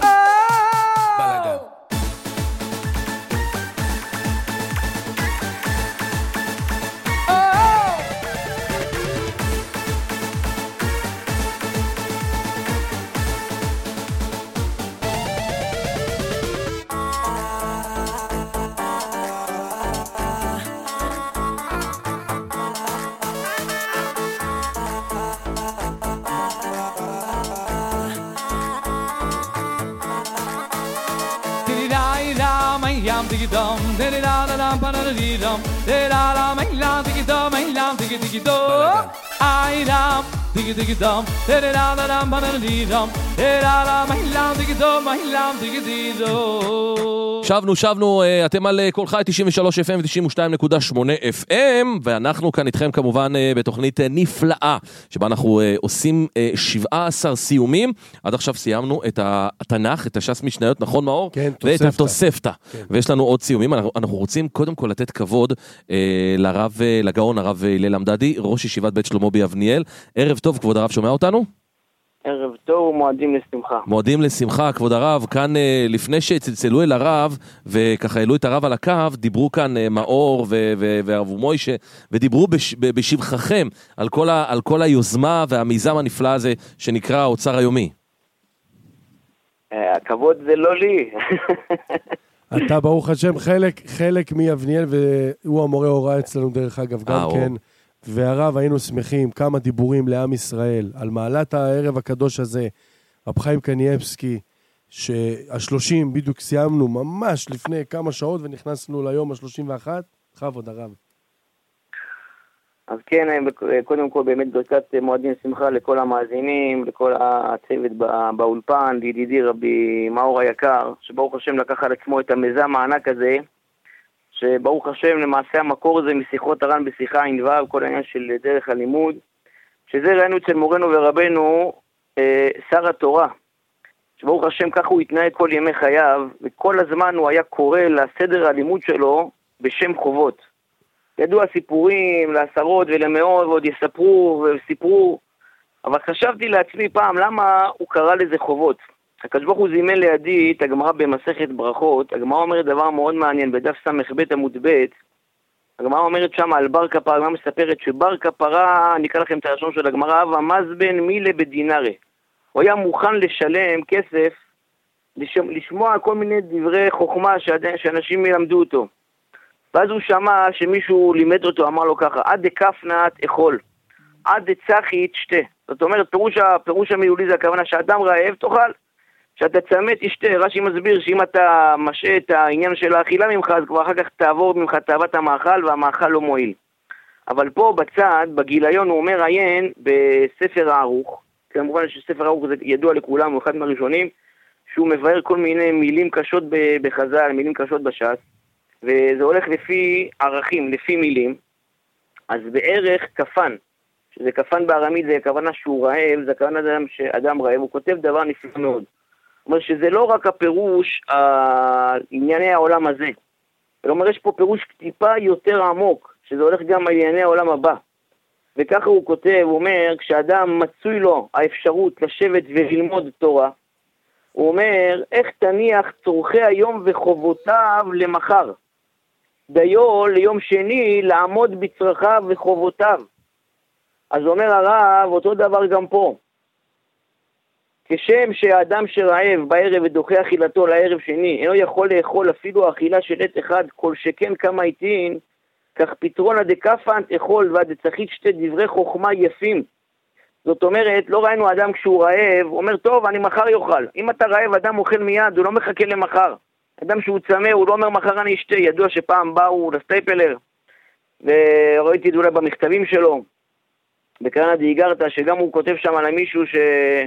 Yam diggy dum, diddy da da dum, ba da dee dum, diddy da da, my lam diggy dum, my lam diggy diggy dum, I dum, diggy diggy dum, diddy da da dum, ba da dee dum, diddy da da, my lam diggy dum, my lam diggy diggy dum. שבנו, שבנו, אתם על כל חי תשעים ושלוש אף אם ו-תשעים ושתיים נקודה שמונה אף אם, ואנחנו כאן איתכם כמובן בתוכנית נפלאה, שבה אנחנו עושים שבעה עשר סיומים. עד עכשיו סיימנו את התנ"ך, את הש"ס משניות, נכון מאור? כן, ואת תוספתא. התוספתא. כן. ויש לנו עוד סיומים. אנחנו, אנחנו רוצים קודם כל לתת כבוד אה, לרב, לגאון הרב הלל עמדדי, ראש ישיבת בית שלמה ביבניאל. ערב טוב, כבוד הרב, שומע אותנו? ערב טוב, מועדים לשמחה. מועדים לשמחה, כבוד הרב. כאן לפני שצלצלו אל הרב, וככה העלו את הרב על הקו, דיברו כאן מאור והרב מוישה, ודיברו בשבחכם על כל, ה, על כל היוזמה והמיזם הנפלא הזה שנקרא האוצר היומי. הכבוד זה לא לי. אתה ברוך השם חלק, חלק מיבניאל, והוא המורה הוראה אצלנו דרך אגב גם אה, כן. והרב, היינו שמחים, כמה דיבורים לעם ישראל, על מעלת הערב הקדוש הזה, רב חיים קניאבסקי, שהשלושים בדיוק סיימנו ממש לפני כמה שעות, ונכנסנו ליום השלושים ואחת, חבוד הרב. אז כן, קודם כל באמת ברכת מועדים שמחה לכל המאזינים, לכל הצוות באולפן, לידידי רבי מאור היקר, שברוך השם לקח על עצמו את המיזם הענק הזה, שברוך השם למעשה המקור הזה משיחות הר"ן בשיחה ענווה, כל העניין של דרך הלימוד, שזה ראינו אצל מורנו ורבנו אה, שר התורה, שברוך השם ככה הוא התנהג כל ימי חייו, וכל הזמן הוא היה קורא לסדר הלימוד שלו בשם חובות. ידוע סיפורים לעשרות ולמאות ועוד יספרו וסיפרו, אבל חשבתי לעצמי פעם למה הוא קרא לזה חובות. הקדוש ברוך הוא זימן לידי את הגמרא במסכת ברכות. הגמרא אומרת דבר מאוד מעניין בדף ס"ב עמוד ב'. הגמרא אומרת שם על בר כפרה, הגמרא מספרת שבר כפרה, אני אקרא לכם את הראשון של הגמרא, ומזבן מילה בדינארי. הוא היה מוכן לשלם כסף, לשמוע כל מיני דברי חוכמה שאנשים ילמדו אותו. ואז הוא שמע שמישהו לימד אותו, אמר לו ככה, עד דקפנת אכול, עד דצחית שתה. זאת אומרת, פירוש, פירוש המילולי זה הכוונה שאדם רעב תאכל, שאתה צמא תשתה. רש"י מסביר שאם אתה משעה את העניין של האכילה ממך, אז כבר אחר כך תעבור ממך תאוות המאכל, והמאכל לא מועיל. אבל פה בצד, בגיליון הוא אומר עיין בספר הערוך, כמובן שספר הערוך זה ידוע לכולם, הוא אחד מהראשונים, שהוא מבאר כל מיני מילים קשות בחז"ל, מילים קשות בש"ס, וזה הולך לפי ערכים, לפי מילים. אז בערך כפן, שזה כפן בארמית, זה הכוונה שהוא רעב, זה הכוונה אדם שאדם רעב, הוא כותב דבר נפלא מאוד. זאת אומרת שזה לא רק הפירוש ענייני העולם הזה, אלא אומר יש פה פירוש טיפה יותר עמוק, שזה הולך גם על ענייני העולם הבא. וככה הוא כותב, הוא אומר, כשאדם מצוי לו האפשרות לשבת וללמוד תורה, הוא אומר, איך תניח צורכי היום וחובותיו למחר? דיו ליום שני לעמוד בצרכיו וחובותיו. אז אומר הרב, אותו דבר גם פה. כשם שהאדם שרעב בערב ודוחה אכילתו לערב שני, אינו יכול לאכול אפילו אכילה של עת אחד, כל שכן כמה עיתין, כך פתרון דקפנת אכול ועד צחית שתי דברי חוכמה יפים. זאת אומרת, לא ראינו אדם כשהוא רעב, הוא אומר, טוב, אני מחר יאכל. אם אתה רעב, אדם אוכל מיד, הוא לא מחכה למחר. אדם שהוא צמא, הוא לא אומר מחר אני אשתה. ידוע שפעם באו לסטייפלר, וראיתי את זה אולי במכתבים שלו, בקרנה דיגרתה, שגם הוא כותב שם על מישהו ש...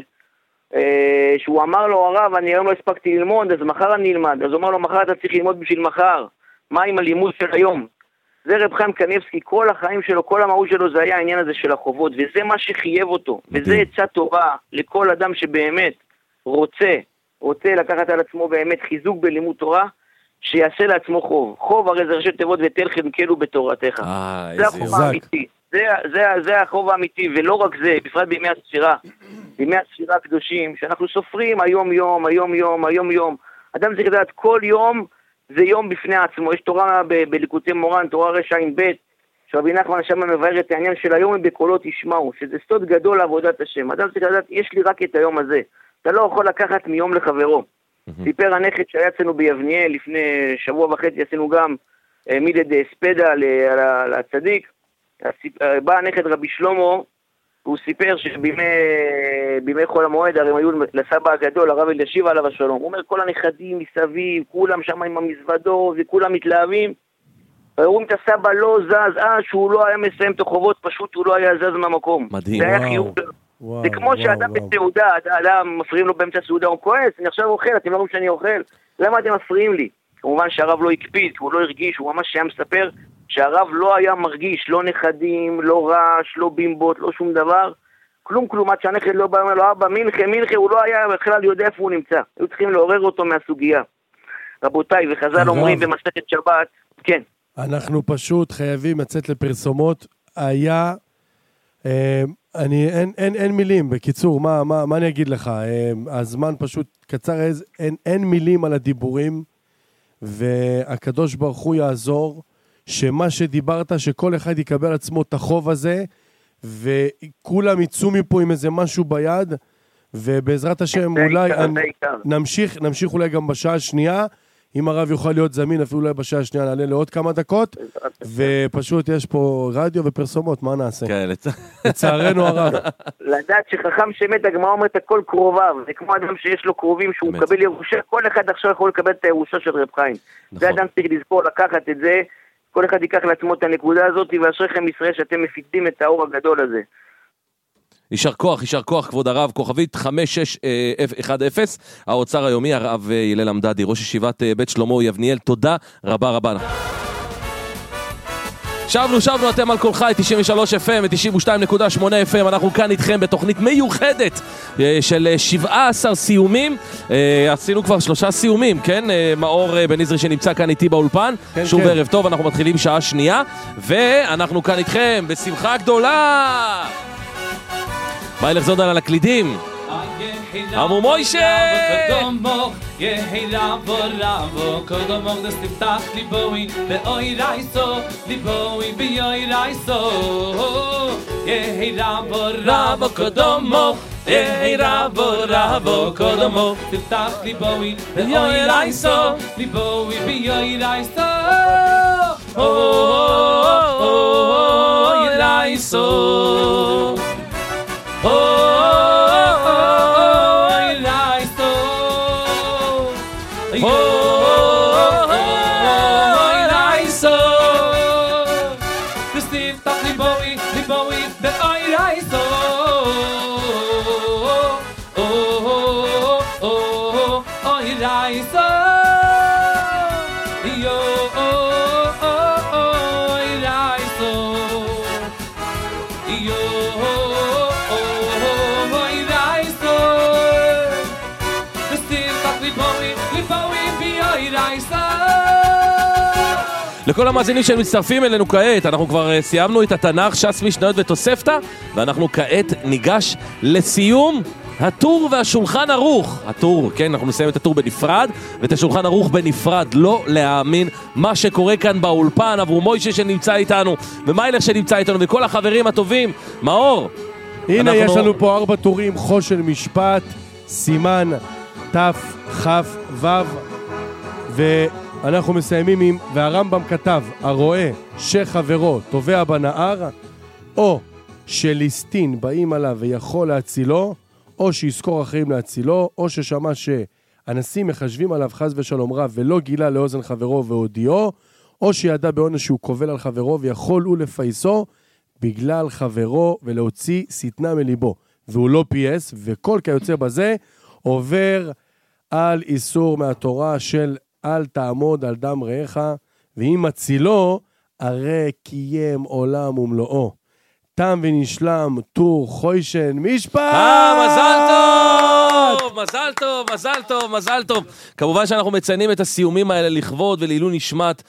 שהוא אמר לו, הרב, אני היום לא הספקתי ללמוד, אז מחר אני אלמד. אז הוא אמר לו, מחר אתה צריך ללמוד בשביל מחר. מה עם הלימוד של היום? זה רב חיים קניאבסקי, כל החיים שלו, כל המהות שלו, זה היה העניין הזה של החובות, וזה מה שחייב אותו, וזה עצה טובה לכל אדם שבאמת רוצה, רוצה לקחת על עצמו באמת חיזוק בלימוד תורה, שיעשה לעצמו חוב. חוב הרי זה ראשי תיבות ותל חנקלו בתורתך. זה החוב האמיתי, זה, זה, זה החוב האמיתי, ולא רק זה, בפרט בימי הספירה, בימי הספירה הקדושים, שאנחנו סופרים היום יום, היום יום, היום יום, אדם צריך לדעת כל יום, זה יום בפני עצמו. יש תורה בליקוטי מורן, תורה רשעים ב', שרבי נחמן שם מבאר את העניין של היום בקולות ישמעו, שזה סוד גדול לעבודת השם. אדם צריך לדעת, יש לי רק את היום הזה. אתה לא יכול לקחת מיום לחברו. סיפר הנכד שהיה אצלנו ביבניאל, לפני שבוע וחצי עשינו גם מידד ספדה לצדיק. בא הנכד רבי שלמה, והוא סיפר שבימי חול המועד, הרי הם היו לסבא הגדול, הרב אלישיב עליו השלום. הוא אומר, כל הנכדים מסביב, כולם שם עם המזוודות, וכולם מתלהבים. ורואים את הסבא לא זז, אה, שהוא לא היה מסיים את החובות, פשוט הוא לא היה זז מהמקום. מדהים. זה היה חיוב. זה כמו שאדם בסעודה, אדם מפריעים לו באמצע סעודה, הוא כועס, אני עכשיו אוכל, אתם לא רואים שאני אוכל. למה אתם מפריעים לי? כמובן שהרב לא הקפיד, הוא לא הרגיש, הוא ממש היה מספר שהרב לא היה מרגיש, לא נכדים, לא רעש, לא בימבות, לא שום דבר, כלום כלום, עד שהנכד לא בא, אומר לו, אבא, מינכה, מינכה, הוא לא היה בכלל יודע איפה הוא נמצא. היו צריכים לעורר אותו מהסוגיה. רבותיי, וחז"ל אומרים במסכת שבת, כן. אנחנו פשוט חייבים לצאת לפרסומות. היה אני, אין, אין, אין מילים, בקיצור, מה, מה, מה אני אגיד לך? הזמן פשוט קצר, אין, אין מילים על הדיבורים, והקדוש ברוך הוא יעזור, שמה שדיברת, שכל אחד יקבל עצמו את החוב הזה, וכולם יצאו מפה עם איזה משהו ביד, ובעזרת השם אולי נמשיך, נמשיך אולי גם בשעה השנייה, אם הרב יוכל להיות זמין, אפילו אולי בשעה השנייה נעלה לעוד כמה דקות, ופשוט יש פה רדיו ופרסומות, מה נעשה? כן, לצערנו הרב. לדעת שחכם שמת, הגמרא אומרת הכל קרוביו, זה כמו אדם שיש לו קרובים שהוא מקבל ירושה, כל אחד עכשיו יכול לקבל את הירושה של רב חיים. זה אדם צריך לזכור לקחת את זה, כל אחד ייקח לעצמו את הנקודה הזאת, ואשריכם ישראל שאתם מפיצים את האור הגדול הזה. יישר כוח, יישר כוח, כבוד הרב, כוכבית חמש שש אחת אפס, האוצר היומי, הרב הלל עמדדי, ראש ישיבת בית שלמה יבניאל, תודה רבה רבה. שבנו, שבנו, אתם על כל חי, תשעים ושלוש אף אם, תשעים ושתיים נקודה שמונה אף אם, אנחנו כאן איתכם בתוכנית מיוחדת של שבעה עשר סיומים, עשינו כבר שלושה סיומים, כן? מאור בן עזרי שנמצא כאן איתי באולפן, כן, שוב כן. ערב טוב, אנחנו מתחילים שעה שנייה, ואנחנו כאן איתכם בשמחה גדולה. ביי לחזונדן על הקלידים אמו מוישה יהי רבו רבו קודמוך דס תפתח ליבוי באוי רייסו ליבוי ביוי רייסו יהי רבו רבו קודמוך יהי רבו רבו קודמוך תפתח ליבוי באוי רייסו ליבוי ביוי רייסו אוי רייסו Oh, oh, oh, oh, Eliso. Oh, oh, oh, Eliso. Steve tak libowi, libowi, be Eliso. Oh, oh, oh, oh, Eliso. Yo, oh, oh, oh, Eliso. Yo. לכל המאזינים שמצטרפים אלינו כעת, אנחנו כבר סיימנו את התנ"ך, ש"ס משניות ותוספתא, ואנחנו כעת ניגש לסיום הטור והשולחן ערוך. הטור, כן, אנחנו נסיים את הטור בנפרד, ואת השולחן ערוך בנפרד. לא להאמין מה שקורה כאן באולפן, עברו מוישה שנמצא איתנו, ומיילך שנמצא איתנו, וכל החברים הטובים. מאור. הנה אנחנו... יש לנו פה ארבע טורים, חושן משפט, סימן, תף, חף, וו, ואנחנו מסיימים עם, והרמב"ם כתב, הרואה שחברו תובע בנהר, או שליסטין באים עליו ויכול להצילו, או שיזכור אחרים להצילו, או ששמע שאנסים מחשבים עליו חס ושלום רב, ולא גילה לאוזן חברו והודיעו, או שידע בעונש שהוא קובל על חברו, ויכול הוא לפייסו, בגלל חברו, ולהוציא סתנה מליבו. והוא לא פייס, וכל כיוצא בזה, עובר על איסור מהתורה של אל תעמוד על דם רעך, ואם מצילו, הרי קיים עולם ומלואו. תם ונשלם, טור חוישן משפט! אה, מזל טוב! מזל טוב, מזל טוב, מזל טוב. כמובן שאנחנו מציינים את הסיומים האלה לכבוד ולעילוי נשמת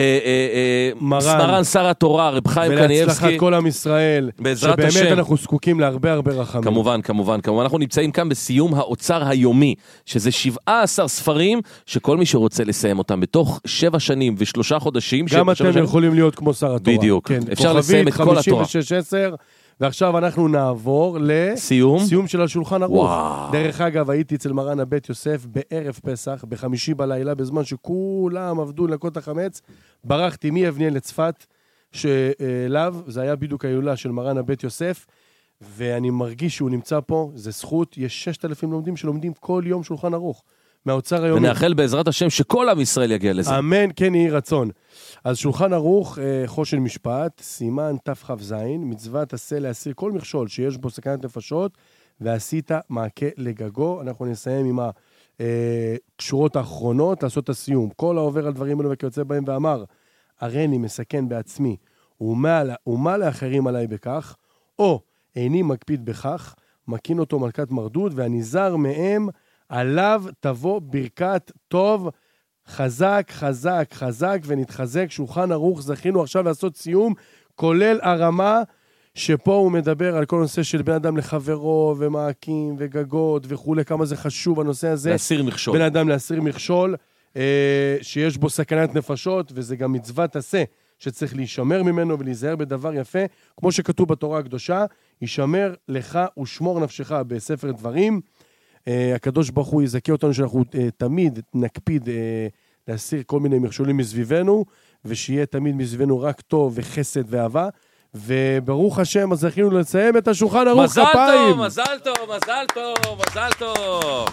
מרן שר התורה, רב חיים קניאבסקי. ולהצלחת כל עם ישראל. בעזרת השם. שבאמת אנחנו זקוקים להרבה הרבה רחמים. כמובן, כמובן, כמובן. אנחנו נמצאים כאן בסיום האוצר היומי, שזה שבעה עשר ספרים, שכל מי שרוצה לסיים אותם בתוך שבע שנים ושלושה חודשים. גם אתם שנים... יכולים להיות כמו שר התורה. בדיוק. כן, אפשר לסיים את כל התורה. חמישים ושש עשר, ועכשיו אנחנו נעבור לסיום סיום של השולחן ערוך. וואו. דרך אגב, הייתי אצל מרן הבית יוסף בערב פסח, בחמישי בלילה, בזמן שכולם עבדו לנקות החמץ, ברחתי מיבניאל לצפת, שאליו, זה היה בדיוק ההילולה של מרן הבית יוסף, ואני מרגיש שהוא נמצא פה, זה זכות, יש ששת אלפים לומדים שלומדים כל יום שולחן ערוך, מהאוצר היומי. ונאחל בעזרת השם שכל עם ישראל יגיע לזה. אמן, כן יהי רצון. אז שולחן ערוך, חושן משפט, סימן תפחף זין, מצוות עשה להסיר כל מכשול שיש בו סכנת נפשות, ועשית מעקה לגגו. אנחנו נסיים עם הקשורות האחרונות, לעשות את הסיום. כל העובר על דברים אלו וכיוצא בהם ואמר, הריני מסכן בעצמי, ומה, ומה לאחרים עליי בכך, או איני מקפיד בכך, מקין אותו מלכת מרדות, והניזר מהם, עליו תבוא ברכת טוב, חזק, חזק, חזק, ונתחזק. שולחן ערוך, זכינו עכשיו לעשות סיום, כולל הרמה שפה הוא מדבר על כל נושא של בן אדם לחברו, ומעקים, וגגות, וכו', כמה זה חשוב הנושא הזה. להסיר מכשול. בן אדם להסיר מכשול, אה, שיש בו סכנת נפשות, וזה גם מצוות עשה, שצריך להישמר ממנו ולהיזהר בדבר יפה, כמו שכתוב בתורה הקדושה, יישמר לך ושמור נפשך בספר דברים. אה, הקדוש ברוך הוא יזכה אותנו שאנחנו אה, תמיד נקפיד אה, להסיר כל מיני מכשולים מסביבנו, ושיהיה תמיד מסביבנו רק טוב וחסד ואהבה, וברוך השם, אז זכינו לסיים את השולחן ערוך כפיים. מזל טוב, מזל טוב, מזל טוב.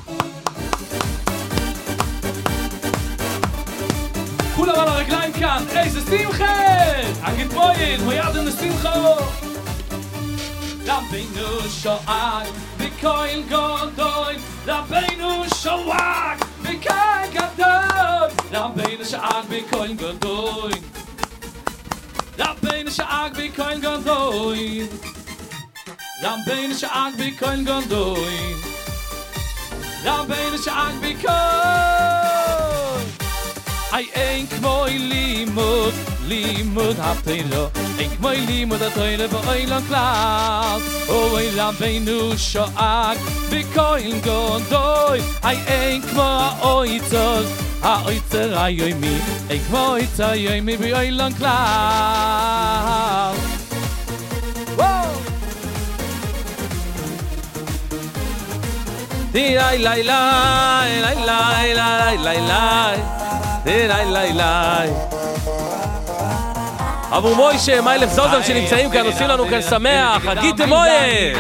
כולם על הרגליים כאן, איזה שמחה! אגיד בויין, מוידם לשמחו! רבינו שואג, בקויל גדול, רבינו שואג, בקויל גדול, רבינו שואג, בקויל גדול, רבינו שואג, בקויל גדול, רבינו שואג, בקויל גדול, רבינו שואג, בקויל. Ai ein kmoi limud, limud hafteiro, ein kmoi limud hafteiro b'oilon klas. Oi Rabbeinu sho'ag, b'koil godoi, ai ein kmo ha'oitzer, ha'oitzer hayoimi, ein kmo ha'oitzer hayoimi b'oilon klas. Di lai lai lai, lai lai lai lai lai. ליי ליי ליי אבו מוישה, מיילף זולדון שנמצאים כאן, עושים לנו כאן שמח, הגיתם מויה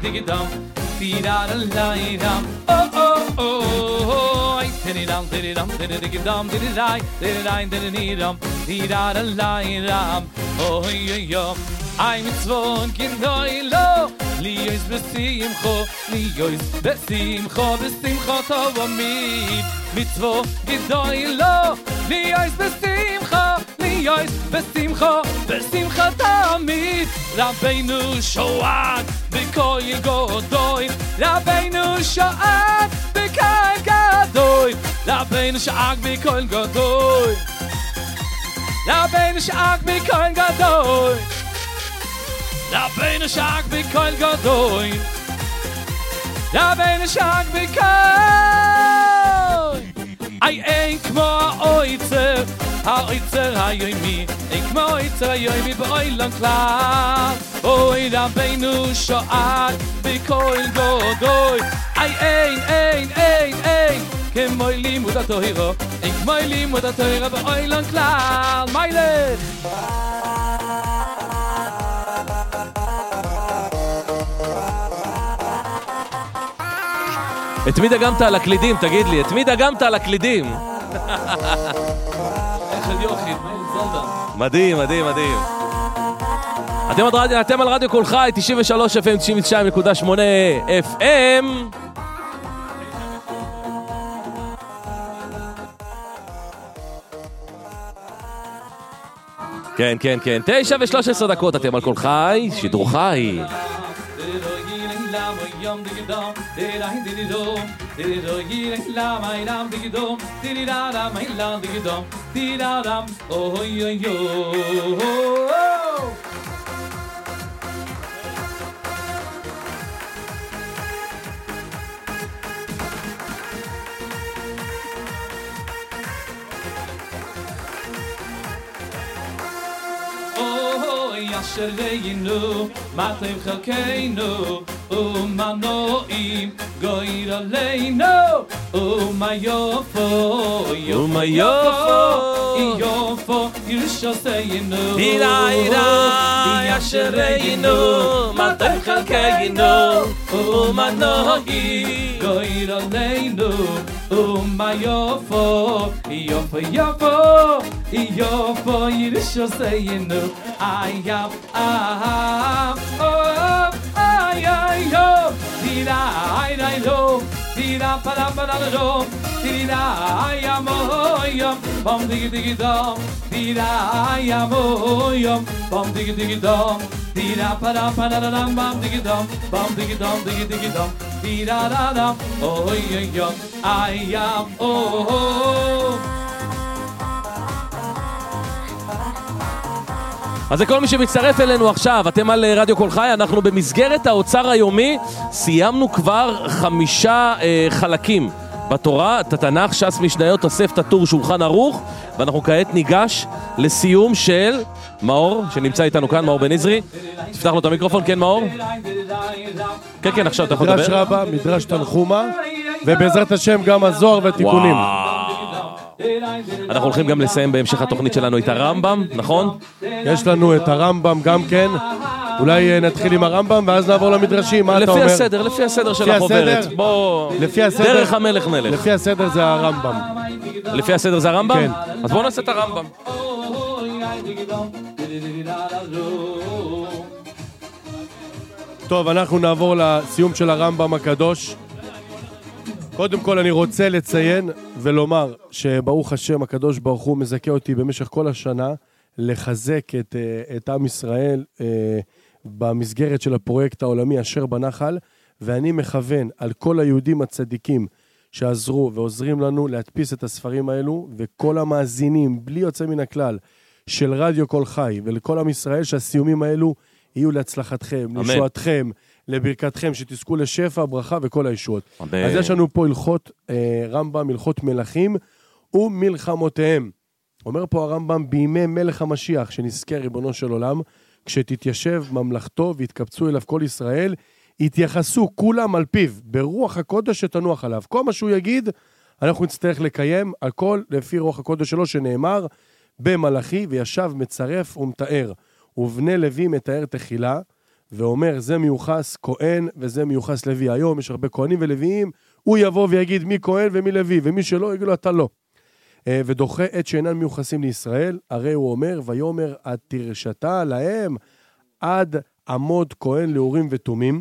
Ay mitzvon kindoilo Liyois besimcho Liyois besimcho Besimcho tov amid Mitzvon kindoilo Liyois besimcho Liyois besimcho Besimcho tamid Rabbeinu sho'ag B'koil godoy Rabbeinu sho'ag B'koil godoy Rabbeinu sho'ag B'koil godoy Rabbeinu sho'ag B'koil godoy Rabbeinu shak b'koil godoy Rabbeinu shak b'koil Ay ein kmo ha'oitzer ha'oitzer hayoimi Ein kmo ha'oitzer hayoimi b'oilon klal Oy Rabbeinu sho'ag b'koil godoy Ay ein, ein, ein, ein K'moy limud ha'tohiro Ein k'moy limud ha'tohiro b'oilon klal Maylech את מי דגמת על הקלידים, תגיד לי, את מי דגמת על הקלידים? איך על יוחד, מיילף זולדון. מדהים, מדהים, מדהים. אתם, רדיו, אתם על רדיו קול חי, תשעים ושלוש אף אם, תשעים ושתיים נקודה שמונה אף אם. כן, כן, כן, תשע ושלוש עשרה דקות, אתם על קול חי, שידור חי. Yom digidom, dirahin digidom, dirahin la my lam digidom, dirada my lam digidom, diradam, oh yo yo. Asher leinu, matem chalkeinu, umanoim, goir aleinu, umayofo, umayofo, iyofo, yirshoseyinu. Ira, ira, asher leinu, matem chalkeinu, umanoim, goir aleinu, umayofo, iyofo, iyofo, iyofo, yirshoseyinu. Ay, ay, ay, oh, ay, ay, oh, tira, ay, ay, oh, tira, para, para, oh, tira, ay, am, oh, yum, bom, digi, digi, dom, tira, ay, am, oh, yum, bom, digi, digi, dom, tira, para, para, dam, bom, digi, dom, bom, digi, dom, digi, digi, dom, tira, da, dam, oh, yum, ay, am, oh, oh. אז זה כל מי שמצטרף אלינו עכשיו, אתם על רדיו כל חי, אנחנו במסגרת האוצר היומי, סיימנו כבר חמישה אה, חלקים בתורה, תתנ"ך, ש"ס, משניות, תוספתא, טור, שולחן ערוך, ואנחנו כעת ניגש לסיום של מאור, שנמצא איתנו כאן, מאור בן עזרי. תפתח לו את המיקרופון, כן מאור? כן, כן, עכשיו אתה יכול לדבר. מדרש רבה, מדרש תנחומה, ובעזרת השם גם הזוהר והתיקונים. אנחנו הולכים גם לסיים בהמשך התוכנית שלנו את הרמב"ם, נכון? יש לנו את הרמב"ם גם כן. אולי נתחיל עם הרמב"ם ואז נעבור למדרשים, מה אתה אומר? לפי הסדר, לפי הסדר של החוברת. בוא, דרך המלך נלך. לפי הסדר זה הרמב"ם. לפי הסדר זה הרמב"ם? כן. אז בואו נעשה את הרמב"ם. טוב, אנחנו נעבור לסיום של הרמב"ם הקדוש. קודם כל אני רוצה לציין ולומר שברוך השם הקדוש ברוך הוא מזכה אותי במשך כל השנה לחזק את, את עם ישראל במסגרת של הפרויקט העולמי אשר בנחל, ואני מכוון על כל היהודים הצדיקים שעזרו ועוזרים לנו להדפיס את הספרים האלו, וכל המאזינים בלי יוצא מן הכלל של רדיו כל חי ולכל עם ישראל שהסיומים האלו יהיו להצלחתכם, לישועתכם, לברכתכם, שתזכו לשפע, ברכה וכל הישועות. אמן. אז יש לנו פה הלכות אה, רמב"ם, הלכות מלכים ומלחמותיהם. אומר פה הרמב"ם, בימי מלך המשיח, שנזכר ריבונו של עולם, כשתתיישב ממלכתו והתקבצו אליו כל ישראל, יתייחסו כולם על פיו, ברוח הקודש שתנוח עליו. כל מה שהוא יגיד, אנחנו נצטרך לקיים, הכל לפי רוח הקודש שלו, שנאמר במלאכי, וישב מצרף ומתאר. ובני לוי מתאר תחילה, ואומר, זה מיוחס כהן וזה מיוחס לוי. היום יש הרבה כהנים ולוויים, הוא יבוא ויגיד מי כהן ומי לוי, ומי שלא יגיד לו אתה לא. ודוחה את שאינן מיוחסים לישראל, הרי הוא אומר, ויאמר התרשתה להם עד עמוד כהן לאורים ותומים,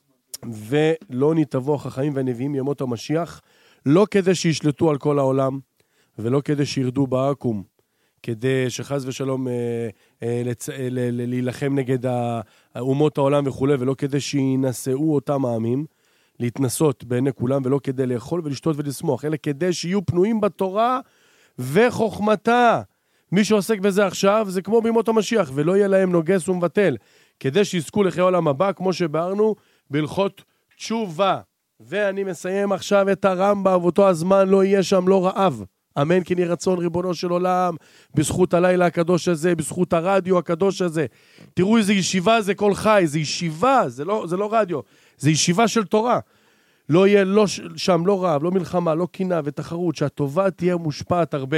ולא נתבוא החכמים והנביאים ימות המשיח, לא כדי שישלטו על כל העולם, ולא כדי שירדו בעקום, כדי שחס ושלום אה, אה, לצ... אה, ל... להילחם נגד אומות העולם וכו', ולא כדי שינשאו אותם העמים, להתנסות בעיני כולם, ולא כדי לאכול ולשתות ולשמוח, אלא כדי שיהיו פנויים בתורה וחוכמתה. מי שעוסק בזה עכשיו, זה כמו בימות המשיח, ולא יהיה להם נוגס ומבטל, כדי שיזכו לחיי העולם הבא, כמו שבארנו בהלכות תשובה. ואני מסיים עכשיו את הרמב"ם, ואותו הזמן לא יהיה שם לא רעב. אמן, כי נהיה רצון ריבונו של עולם, בזכות הלילה הקדוש הזה, בזכות הרדיו הקדוש הזה. תראו איזה ישיבה זה כל חי, זה ישיבה, זה לא, זה לא רדיו, זה ישיבה של תורה. לא יהיה לא, שם לא רעב, לא מלחמה, לא קינה ותחרות, שהטובה תהיה מושפעת הרבה.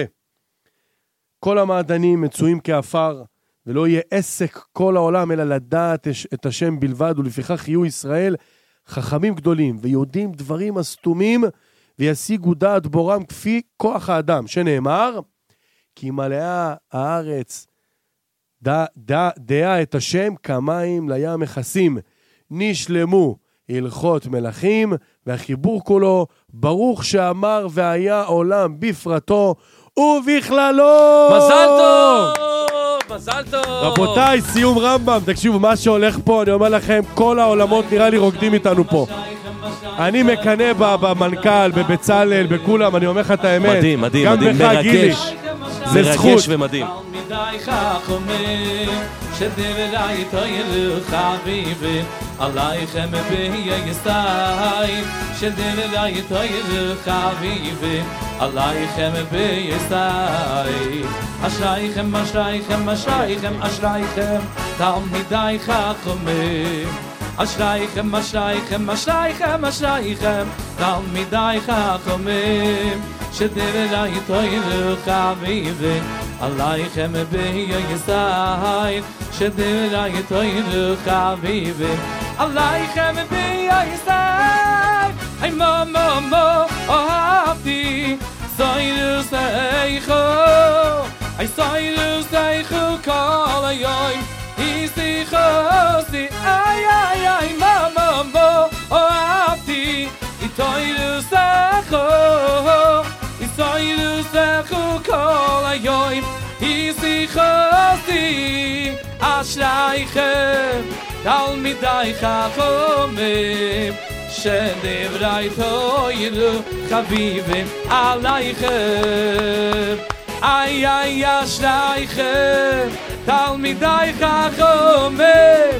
כל המעדנים מצויים כאפר, ולא יהיה עסק כל העולם, אלא לדעת את השם בלבד, ולפיכך יהיו ישראל חכמים גדולים, ויודעים דברים הסתומים, וישיגו דעת בורם כפי כוח האדם, שנאמר, כי מלאה הארץ דע, דע, דעה את השם כמים לים מכסים, נשלמו הלכות מלכים, והחיבור כולו, ברוך שאמר והיה עולם בפרטו ובכללו. מזל טוב! מזל טוב! רבותיי, סיום רמב"ם, תקשיבו, מה שהולך פה, אני אומר לכם, כל העולמות נראה לי רוקדים איתנו פה. אני מקנה במנכ"ל, בבצלאל, בכולם, אני אומר לך את האמת. מדהים, מדהים, מדהים, מרגש. מרגש ומדהים. שדברי תויל חביבי עלייכם בייסאי שדברי תויל חביבי עלייכם בייסאי אשרייכם אשרייכם אשרייכם אשרייכם תלמידי חכמים אשרייכם אשרייכם אשרייכם אשרייכם תלמידי חכמים שדברי תויל חביבי עלייכם בייסאי שדברי תויל חביבי עלייכם בייסאי אי מו מו מו אהבתי סויל סייכו אי סויל סייכו כל היום איסי חוסי איי איי איי מו מו מו אהבתי תויל סייכו ישראל זכו כל היום איזי חוסי אשרייכם תלמידי חכמים שדברי תויל חביבים עלייכם איי איי אשרייכם תלמידי חכמים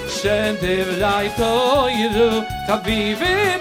שדברי תוירו חביבין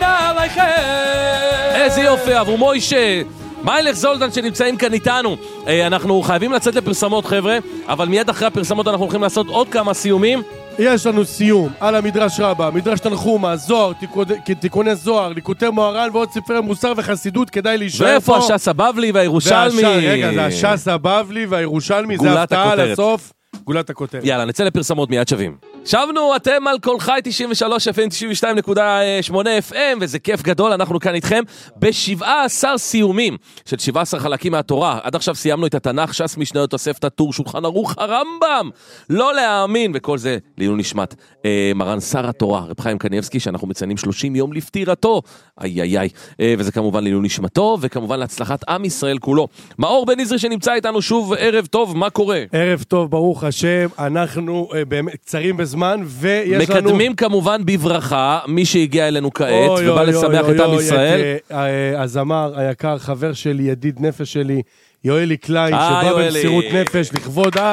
עליכם. איזה יופי, אבו מוישה, מיילך זולדן שנמצאים כאן איתנו. אנחנו חייבים לצאת לפרסמות חבר'ה, אבל מיד אחרי הפרסמות אנחנו הולכים לעשות עוד כמה סיומים. יש לנו סיום על המדרש רבה, מדרש תנחומה, זוהר, תיקוני זוהר, ליקוטי מוהר"ן ועוד ספרי מוסר וחסידות, כדאי להישאר פה. ואיפה הש"ס הבבלי והירושלמי? רגע, זה הש"ס הבבלי והירושלמי, זה הפתעה לסוף. גולת הכותרת. יאללה, נצא לפרסמות מיד שווים. שבנו, אתם על כל חי תשעים ושלוש אף אם, תשעים ושתיים נקודה שמונה אף אם, וזה כיף גדול, אנחנו כאן איתכם ב-שבעה עשר סיומים של שבעה עשר חלקים מהתורה. עד עכשיו סיימנו את התנ"ך, ש"ס, משניות, תוספתא, טור, שולחן ערוך, הרמב"ם. לא להאמין, וכל זה לעילוי נשמת אה, מרן שר התורה, רב חיים קניבסקי, שאנחנו מציינים שלושים יום לפטירתו. איי איי איי. אה, וזה כמובן לעילוי נשמתו, וכמובן להצלחת עם ישראל כולו. מאור בן עזרי שנמצא איתנו שוב, ערב טוב, מה קורה? ערב טוב, ברוך השם, אנחנו אה, באמת קצרים בזמן, ויש לנו... מקדמים כמובן בברכה, מי שהגיע אלינו כעת, ובא לשמח את עם ישראל. הזמר היקר, חבר שלי, ידיד נפש שלי, יואלי קליין, שבא במסירות נפש, לכבודה,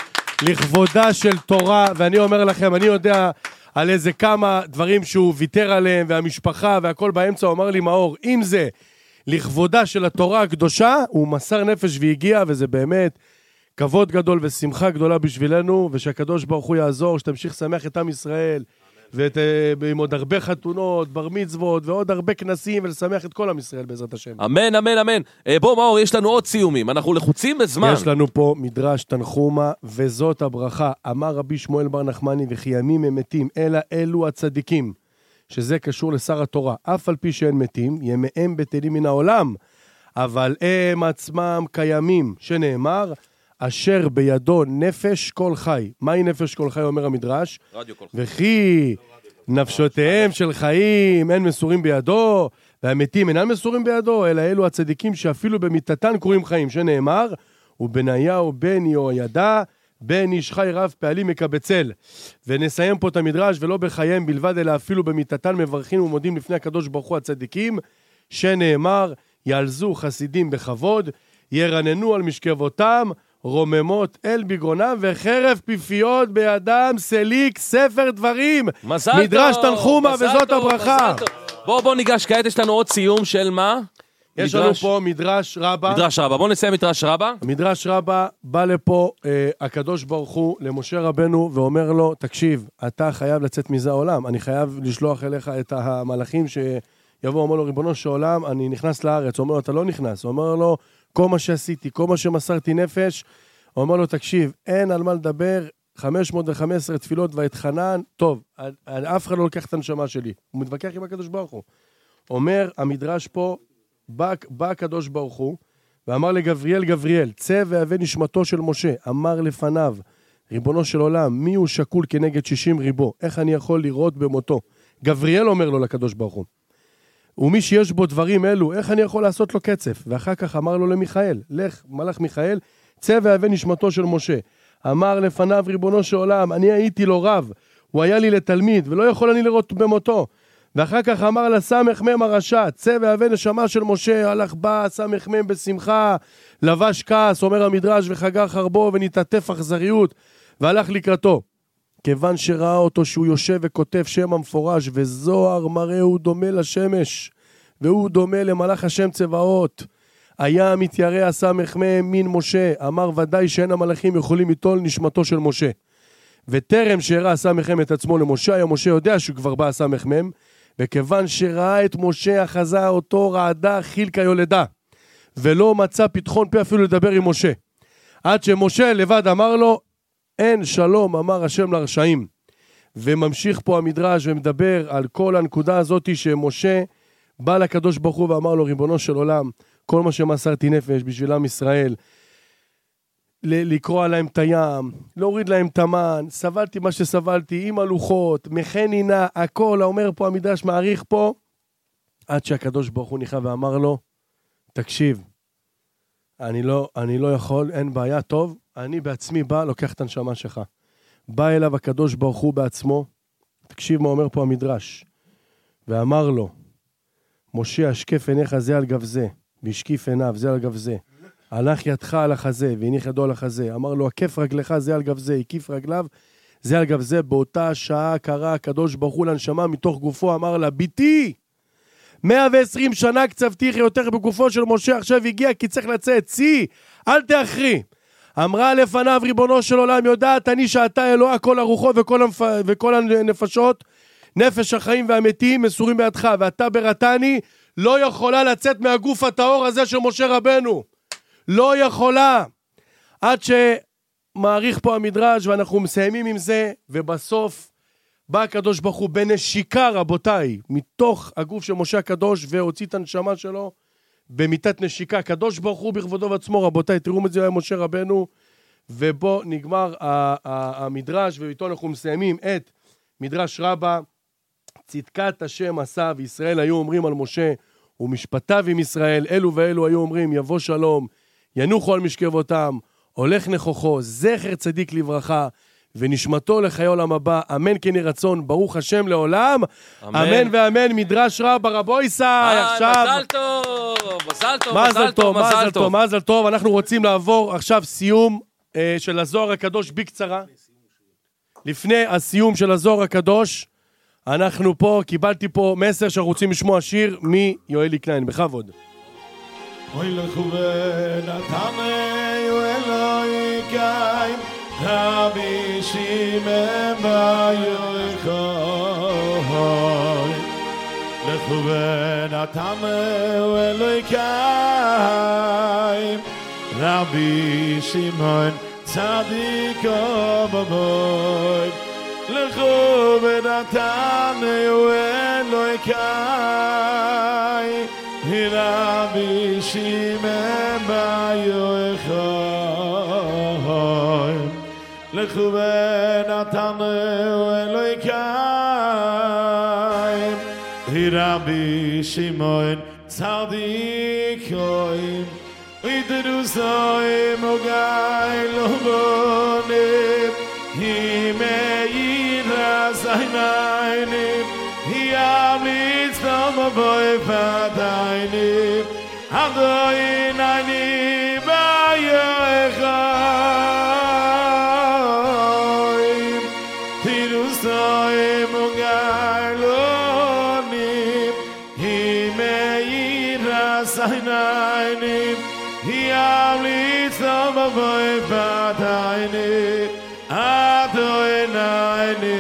לכבודה של תורה, ואני אומר לכם, אני יודע על איזה כמה דברים שהוא ויתר עליהם, והמשפחה והכל באמצע, הוא אמר לי, מאור, אם זה לכבודה של התורה הקדושה, הוא מסר נפש והגיע, וזה באמת... כבוד גדול ושמחה גדולה בשבילנו, ושהקדוש ברוך הוא יעזור, שתמשיך שמח את עם ישראל, ועם עוד הרבה חתונות, בר מצוות, ועוד הרבה כנסים, ולשמח את כל עם ישראל בעזרת השם. אמן, אמן, אמן. בוא מאור, יש לנו עוד סיומים, אנחנו לחוצים בזמן. יש לנו פה מדרש תנחומה, וזאת הברכה. אמר רבי שמואל בר נחמני, וכי ימים הם מתים, אלא אלו הצדיקים, שזה קשור לשר התורה. אף על פי שאין מתים, ימיהם בטלים מן העולם, אבל הם עצמם קיימים, שנאמר, אשר בידו נפש כל חי. מהי נפש כל חי, אומר המדרש? רדיו כל חי. וכי נפשותיהם של חיים אין מסורים בידו, והמתים אינם מסורים בידו, אלא אלו הצדיקים שאפילו במיתתן קוראים חיים, שנאמר, ובניהו בן יהוידע, בן איש חי רב פעלים מקבצל. ונסיים פה את המדרש, ולא בחייהם בלבד, אלא אפילו במיתתן מברכים ומודים לפני הקדוש ברוך הוא הצדיקים, שנאמר, ילזו חסידים בכבוד, ירננו על משכבותם, רוממות אל בגרונם, וחרב פיפיות בידם, סליק ספר דברים. מזל מדרש טוב, תנחומה, מזל וזאת טוב, הברכה. מזל טוב. בוא בוא ניגש, כעת יש לנו עוד סיום של מה? יש מדרש... לנו פה מדרש רבה. מדרש רבה, בוא נסיים מדרש רבה. מדרש רבה בא לפה אה, הקדוש ברוך הוא למשה רבנו, ואומר לו, תקשיב, אתה חייב לצאת מזה העולם, אני חייב לשלוח אליך את המלאכים שיבוא, אומר לו, ריבונו של עולם, אני נכנס לארץ. הוא אומר לו, אתה לא נכנס. הוא אומר לו, כל מה שעשיתי, כל מה שמסרתי נפש, הוא אומר לו, תקשיב, אין על מה לדבר, חמש מאות וחמש עשרה תפילות והתחנן, טוב, אף אחד לא לוקח את הנשמה שלי. הוא מתווכח עם הקדוש ברוך הוא. אומר, המדרש פה, בא, בא הקדוש ברוך הוא, ואמר לגבריאל, גבריאל, צא והבא נשמתו של משה, אמר לפניו, ריבונו של עולם, מי הוא שקול כנגד שישים ריבו? איך אני יכול לראות במותו? גבריאל אומר לו לקדוש ברוך הוא. ומי שיש בו דברים אלו, איך אני יכול לעשות לו קצף? ואחר כך אמר לו למיכאל, לך, מלאך מיכאל, צא והבא נשמתו של משה. אמר לפניו ריבונו של עולם, אני הייתי לו רב, הוא היה לי לתלמיד, ולא יכול אני לראות במותו. ואחר כך אמר לסמך מם הרשע, צא והבא נשמה של משה, הלך בא, סמך מם בשמחה, לבש כעס, אומר המדרש, וחגר חרבו, ונתעטף אכזריות, והלך לקראתו. כיוון שראה אותו שהוא יושב וכותב שם המפורש, וזוהר מראהו דומה לשמש, והוא דומה למלאך השם צבאות. היה מתיירא סמך מם מן משה, אמר ודאי שאין המלאכים יכולים ליטול נשמתו של משה. וטרם שהראה סמך מם את עצמו למשה, היה משה יודע שהוא כבר בא סמך מם, וכיוון שראה את משה אחזה אותו רעדה חילקה יולדה, ולא מצא פתחון פה אפילו לדבר עם משה. עד שמשה לבד אמר לו, אין שלום אמר השם לרשעים. וממשיך פה המדרש ומדבר על כל הנקודה הזאת שמשה בא לקדוש ברוך הוא ואמר לו, ריבונו של עולם, כל מה שמסרתי נפש בשביל עם ישראל, לקרוא להם את הים, להוריד להם את המן, סבלתי מה שסבלתי, עם הלוחות, מכני נא, הכל, אומר פה המדרש, מעריך פה, עד שהקדוש ברוך הוא ניחא ואמר לו, תקשיב, אני לא, אני לא יכול, אין בעיה, טוב, אני בעצמי בא, לוקח את הנשמה שלך. בא אליו הקדוש ברוך הוא בעצמו, תקשיב מה אומר פה המדרש, ואמר לו, משה השקף עיניך זה על גב זה, והשקיף עיניו זה על גב זה, הלך ידך על החזה, והניח ידו על החזה, אמר לו, הכף רגלך זה על גב זה, הקיף רגליו, זה על גב זה, באותה שעה קרא הקדוש ברוך הוא לנשמה מתוך גופו, אמר לה, ביתי, מאה ועשרים שנה קצבתיך יותר בגופו של משה, עכשיו הגיע כי צריך לצאת, צי, אל תאחרי. אמרה לפניו ריבונו של עולם, יודעת אני שאתה אלוה כל הרוחו וכל, המפ... וכל הנפשות, נפש החיים והמתים מסורים בידך, ואתה ברתני לא יכולה לצאת מהגוף הטהור הזה של משה רבנו. לא יכולה. עד שמעריך פה המדרש ואנחנו מסיימים עם זה, ובסוף בא הקדוש ברוך הוא בנשיקה רבותיי, מתוך הגוף של משה הקדוש, והוציא את הנשמה שלו במיטת נשיקה. הקדוש ברוך הוא בכבודו ועצמו רבותיי, תראו את זה היה משה רבנו, ובו נגמר המדרש, ואיתו אנחנו מסיימים את מדרש רבה, צדקת השם עשה, וישראל היו אומרים על משה, ומשפטיו עם ישראל, אלו ואלו היו אומרים, יבוא שלום, ינוחו על משכבותם, הולך נכוחו, זכר צדיק לברכה, ונשמתו לחיי עולם הבא, אמן כן יהי רצון, ברוך השם לעולם, אמן, אמן ואמן, מדרש רבה רבו ישי, עכשיו... מזל טוב, מזל טוב, מזל טוב, מזל טוב, מזל טוב, אנחנו רוצים לעבור עכשיו סיום אה, של הזוהר הקדוש בקצרה, לפני הסיום של הזוהר הקדוש, אנחנו פה, קיבלתי פה מסר שאנחנו רוצים לשמוע שיר מיואלי קליין, בכבוד. אוי לכוונתנו אלוהי קיים, רבי שמעון בר יוחאי. לכוונתנו אלוהי קיים, רבי שמעון צדיק ובוי. לכוונתנו אלוהי קיים, רבי שמעון בר יוחאי. לכוונתנו אלוהי קיים, רבי שמעון צדיק ובוי. וידרוסוי מוגי לא בונים, היא מאירה זייניים, היא אמליץ למבוי פתיינים, אדוני ביוחאי. תירוסוי מוגי לא נים, היא מאירה זייניים, היא אמליץ למבוי פתיינים, אדוני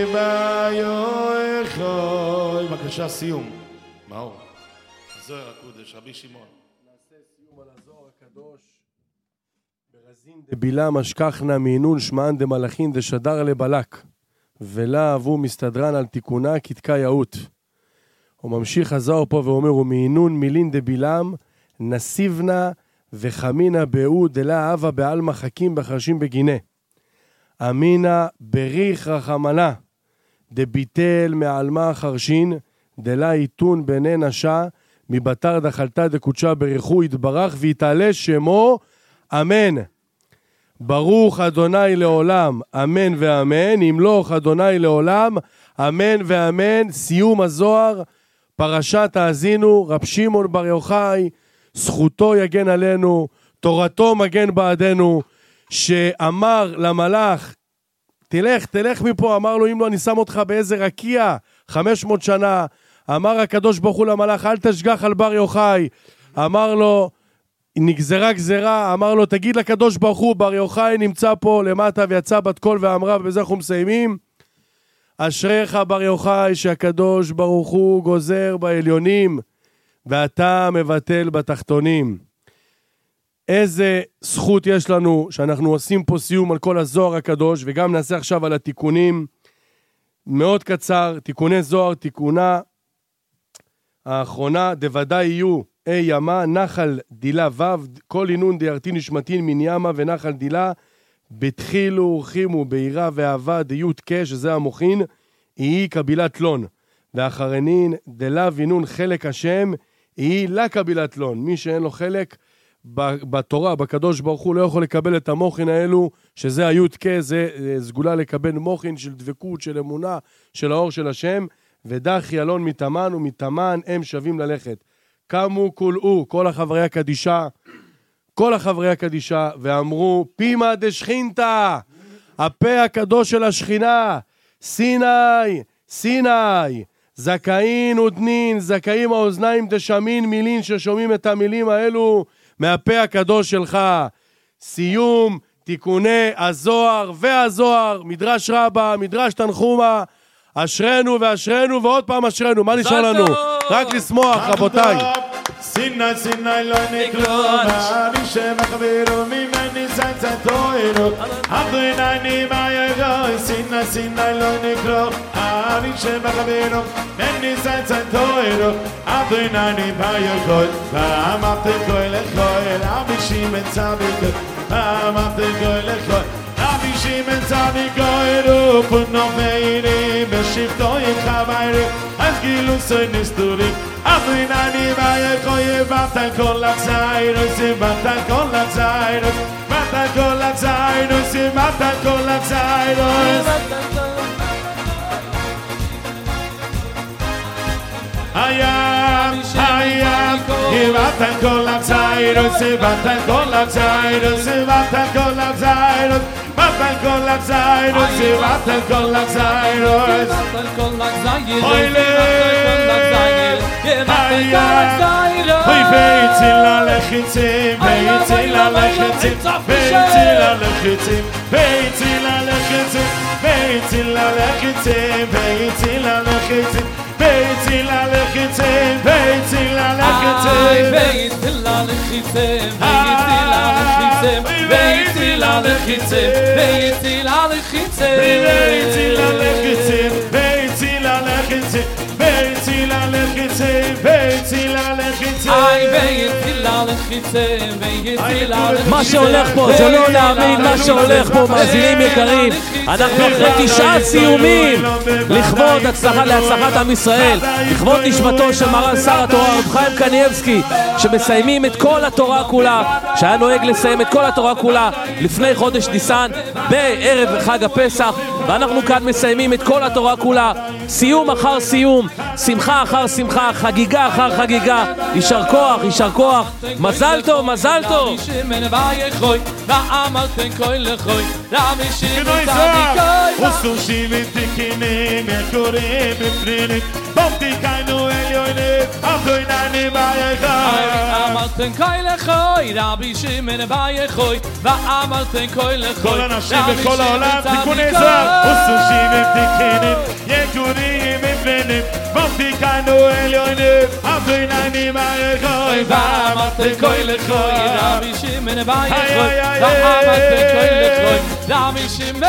ביוחאי. בבקשה סיום. מאור. הזוהר הקודש, רבי שמעון. נעשה סיום על הזוהר הקדוש. ברזין דבילם אשכחנה מעינון שמען דמלאכין דשדר לבלק, ולה אבו מסתדרן על תיקונה כתקה יאות. הוא ממשיך הזוהר פה ואומר, ומעינון מילין דבילם נסיבנה וחמינה באו דלה אבה בעלמא חכים בחרשים בגינה. אמינה בריך רחמנה, דביטל מעלמה חרשין, דלה עיתון בני נשה, מבטר דחלתה דקודשה בריחו, יתברך ויתעלה שמו, אמן. ברוך אדוני לעולם, אמן ואמן, ימלוך אדוני לעולם, אמן ואמן. סיום הזוהר, פרשת האזינו, רב שמעון בר יוחאי, זכותו יגן עלינו, תורתו מגן בעדנו, שאמר למלאך, תלך, תלך מפה, אמר לו, אם לא אני שם אותך באיזה רקיע, חמש מאות שנה, אמר הקדוש ברוך הוא למלאך, אל תשגח על בר יוחאי, אמר לו, נגזרה גזרה, אמר לו, תגיד לקדוש ברוך הוא, בר יוחאי נמצא פה למטה ויצא בת קול ואמרה, ובזה אנחנו מסיימים, אשריך בר יוחאי שהקדוש ברוך הוא גוזר בעליונים, ואתה מבטל בתחתונים. איזה זכות יש לנו שאנחנו עושים פה סיום על כל הזוהר הקדוש, וגם נעשה עכשיו על התיקונים. מאוד קצר, תיקוני זוהר, תיקונה האחרונה, דוודאי יהיו אי ימה, נחל דילה וו, כל עינון דיארתי נשמתין מן ימה ונחל דילה, בתחילו ורחימו בעירה ואהבה דיות קש, שזה המוחין, יהי קבילת לון. ואחרנין דלה וינון חלק השם, יהי לה קבילת לון. מי שאין לו חלק בתורה, בקדוש ברוך הוא, לא יכול לקבל את המוחין האלו, שזה היות קש, זה סגולה לקבל מוחין של דבקות, של אמונה, של האור של השם, ודחי אלון מתאמן ומתאמן הם שווים ללכת. קמו כולאו, כל החבריה קדישה, כל החברי הקדישה, ואמרו, פימה דשכינתה, הפה הקדוש של השכינה, סיני, סיני, זכאין ודנין, זכאים האוזניים תשמין מילין, ששומעים את המילים האלו מהפה הקדוש שלך. סיום, תיקוני הזוהר והזוהר, מדרש רבה, מדרש תנחומה, אשרנו ואשרנו ועוד פעם אשרנו. מה נשאר לנו? רק לשמוח, רבותיי. סיני סיני לא נקרא אני שמחבירו ממני צצה תוירו אדוני מה יגוי סיני סיני לא נקרא אני שמחבירו ממני צצה תוירו אדוני מה יגוי ואמרתי גוי לכוי רבי שמעון צדיק אמרתי גוי לכוי רבי שמעון צדיק רוף ונאמרי בשבתו יחברי אז גילוס נסתורי אדוני מה יכוי בטן כל הציירוס בטן כל הציירוס בטן כל הציירוס בטן כל הציירוס הים הים בטן כל הציירוס בטן כל הציירוס בטן כל הציירוס בטן כל הציירוס בטן כל הציירוס אוי Hoi beitzil alechitzim, beitzil alechitzim, beitzil alechitzim, beitzil alechitzim, beitzil alechitzim, beitzil alechitzim, beitzil alechitzim, beitzil alechitzim, beitzil alechitzim, beitzil alechitzim, beitzil alechitzim, beitzil alechitzim, beitzil alechitzim, beitzil alechitzim, beitzil alechitzim, ay beitzil alechitzim, beitzil alechitzim. מה שהולך פה, זה לא להאמין מה שהולך פה, מאזינים יקרים. אנחנו אחרי תשעה סיומים לכבוד הצלחה להצלחת עם ישראל, לכבוד נשמתו של מרן שר התורה רב חיים קניבסקי, שמסיימים את כל התורה כולה, שהיה נוהג לסיים את כל התורה כולה לפני חודש ניסן בערב חג הפסח, ואנחנו כאן מסיימים את כל התורה כולה, סיום אחר סיום, שמחה אחר שמחה, חגיגה אחר חגיגה. יישר כוח, יישר כוח, מזל טוב, מזל טוב. וסושים ותקינים יקורים בפרינים בבדיקנו עליונים אדוני מה יכוי אמרתם כוי לכוי רבי שמעון בר יחוי ואמרתם כוי לכוי כל אנשים בכל העולם תיקוני זוהר וסושים ותקינים יקורים בפרינים בבדיקנו עליונים אדוני מה יכוי ואמרתם כוי לכוי רבי שמעון בר יחוי ואמרתם כוי לכוי רבי שמעון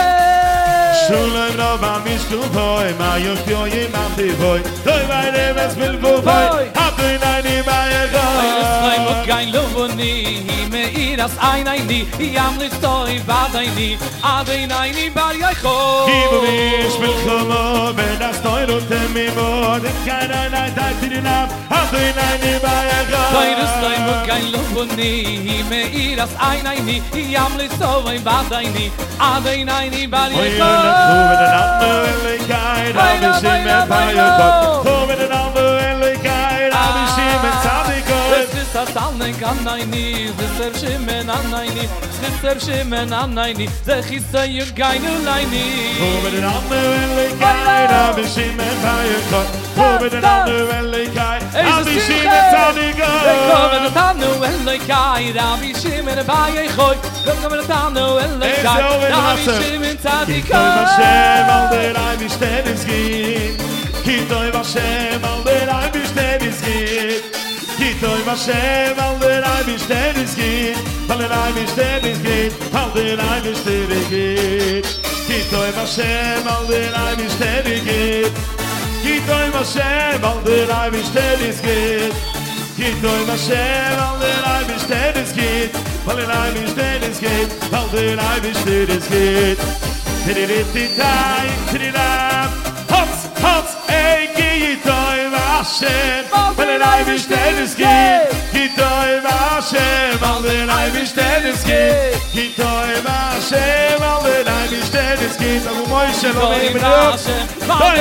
Shulam Rava Mishku Boy, Mayokyo Yimati Boy, Toy Vairemes Bilbo Boy, Abdunani Mayagoy. Ay, Mokain Lubuni, Meiras Ainaini, Yamlit Toy Vadaini, Adinaini Bar Yaakov. Kibuvish Bilchomo, Benas Toy Rutemimo, Dekana Naitinam, Abdunani Mayagoy. Toyrus Toy Mokain Lubuni, Meiras Ainaini, Yamlit Toy Vadaini, Adinaini Bar Yaakov. Over the number and the guide, I'll be shim and fire. Over the number and the guide, I'll be shim and Sadiko. This is a Talne Ganaini, this is Shimen Anaini, this is Shimen Anaini, the Hissa Yugainu Laini. Over the number and the guide, I'll be shim and fire. Over the number and the guide, I'll be shim and Sadiko. Over the Tanu and the guide, I'll be shim and fire. Over the Tanu and the guide, I'll be shim and Sadiko. Hashem al der ein Bestedes geht Kitoi Hashem al der ein Bestedes geht Kitoi Hashem al der ein Bestedes geht Al der ein Bestedes geht Al der ein Bestedes geht Kitoi Hashem al der ein Bestedes geht Kitoi Hashem al der ein Bestedes geht Kitoi Hashem al der ein Bestedes geht Al der ein Bestedes geht Al der ein Bestedes geht Tiri-ri-ti-tai, tiri-ram Hops, hops, ey, Gitoi Vashem Al der Ei Bestedes geht Gitoi Vashem Al der Ei Bestedes geht Gitoi Vashem Al der Ei Bestedes geht Abu Moishe, lo mei benuk Gitoi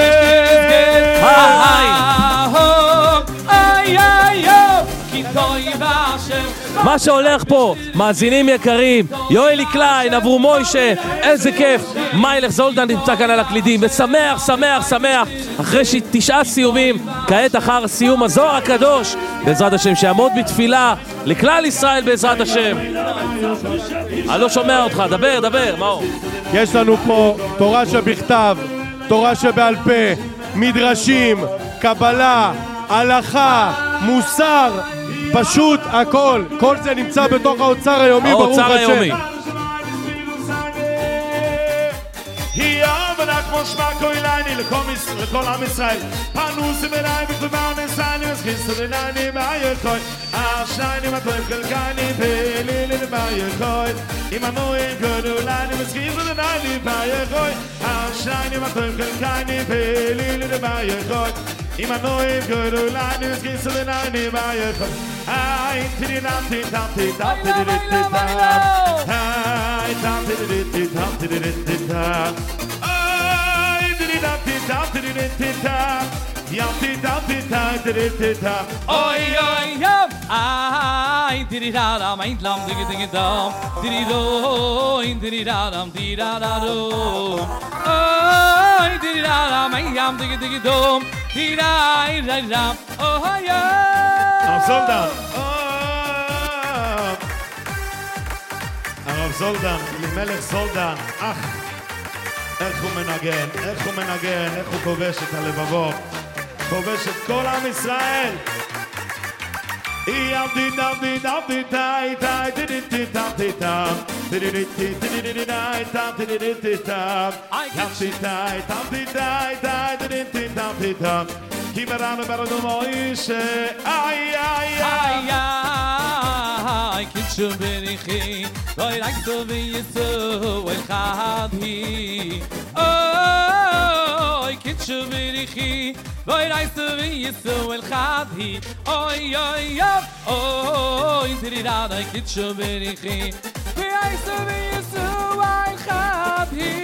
Vashem Ay, ay, ay, Gitoi Vashem מה שהולך פה, מאזינים יקרים, יואלי קליין, עברו מוישה, איזה כיף. מיילך זולדן נמצא כאן על הקלידים, ושמח, שמח, שמח. אחרי תשעה סיומים, כעת אחר סיום הזוהר הקדוש, בעזרת השם, שיעמוד בתפילה לכלל ישראל בעזרת השם. אני לא שומע אותך, דבר, דבר, מאור. יש לנו פה תורה שבכתב, תורה שבעל פה, מדרשים, קבלה, הלכה, מוסר, פשוט הכל. כל זה נמצא בתוך האוצר היומי, ברוך השם. האוצר היומי. משמע קוילני לכל עם ישראל פנוס בלעי וכבר נסעני מסכיס לנעני מהיכוי השייני מטוים חלקני פלילי מהיכוי אם הנועים גדולני מסכיס לנעני מהיכוי השייני מטוים חלקני פלילי מהיכוי אם הנועים גדולני מסכיס לנעני מהיכוי היי תידידם תידם תידם תידם תידם היי תם תידם תידם תידם תידם Oy oy yum ay diri da da mein lam digi digi dum diri do diri da dum diri da da do oy diri da da mein lam digi digi dum diri da da da oh yeah Rav Zoldan Rav Zoldan למלך זולדן אח איך הוא מנגן, איך הוא מנגן, איך הוא כובש את הלבבות, כובש את כל עם ישראל. ים דידם דידם דידי די דידי דידם דידם דידי דידי דידי דידי דידם דידי דידם ים דידי דם דידי די דידי דידם דידם כי ברנו ברנו מוישה איי איי איי ay kitchu berichi loy like to be so el khadhi oy kitchu berichi loy like to be so el khadhi oy oy oy dirida kitchu berichi loy like to be so el khadhi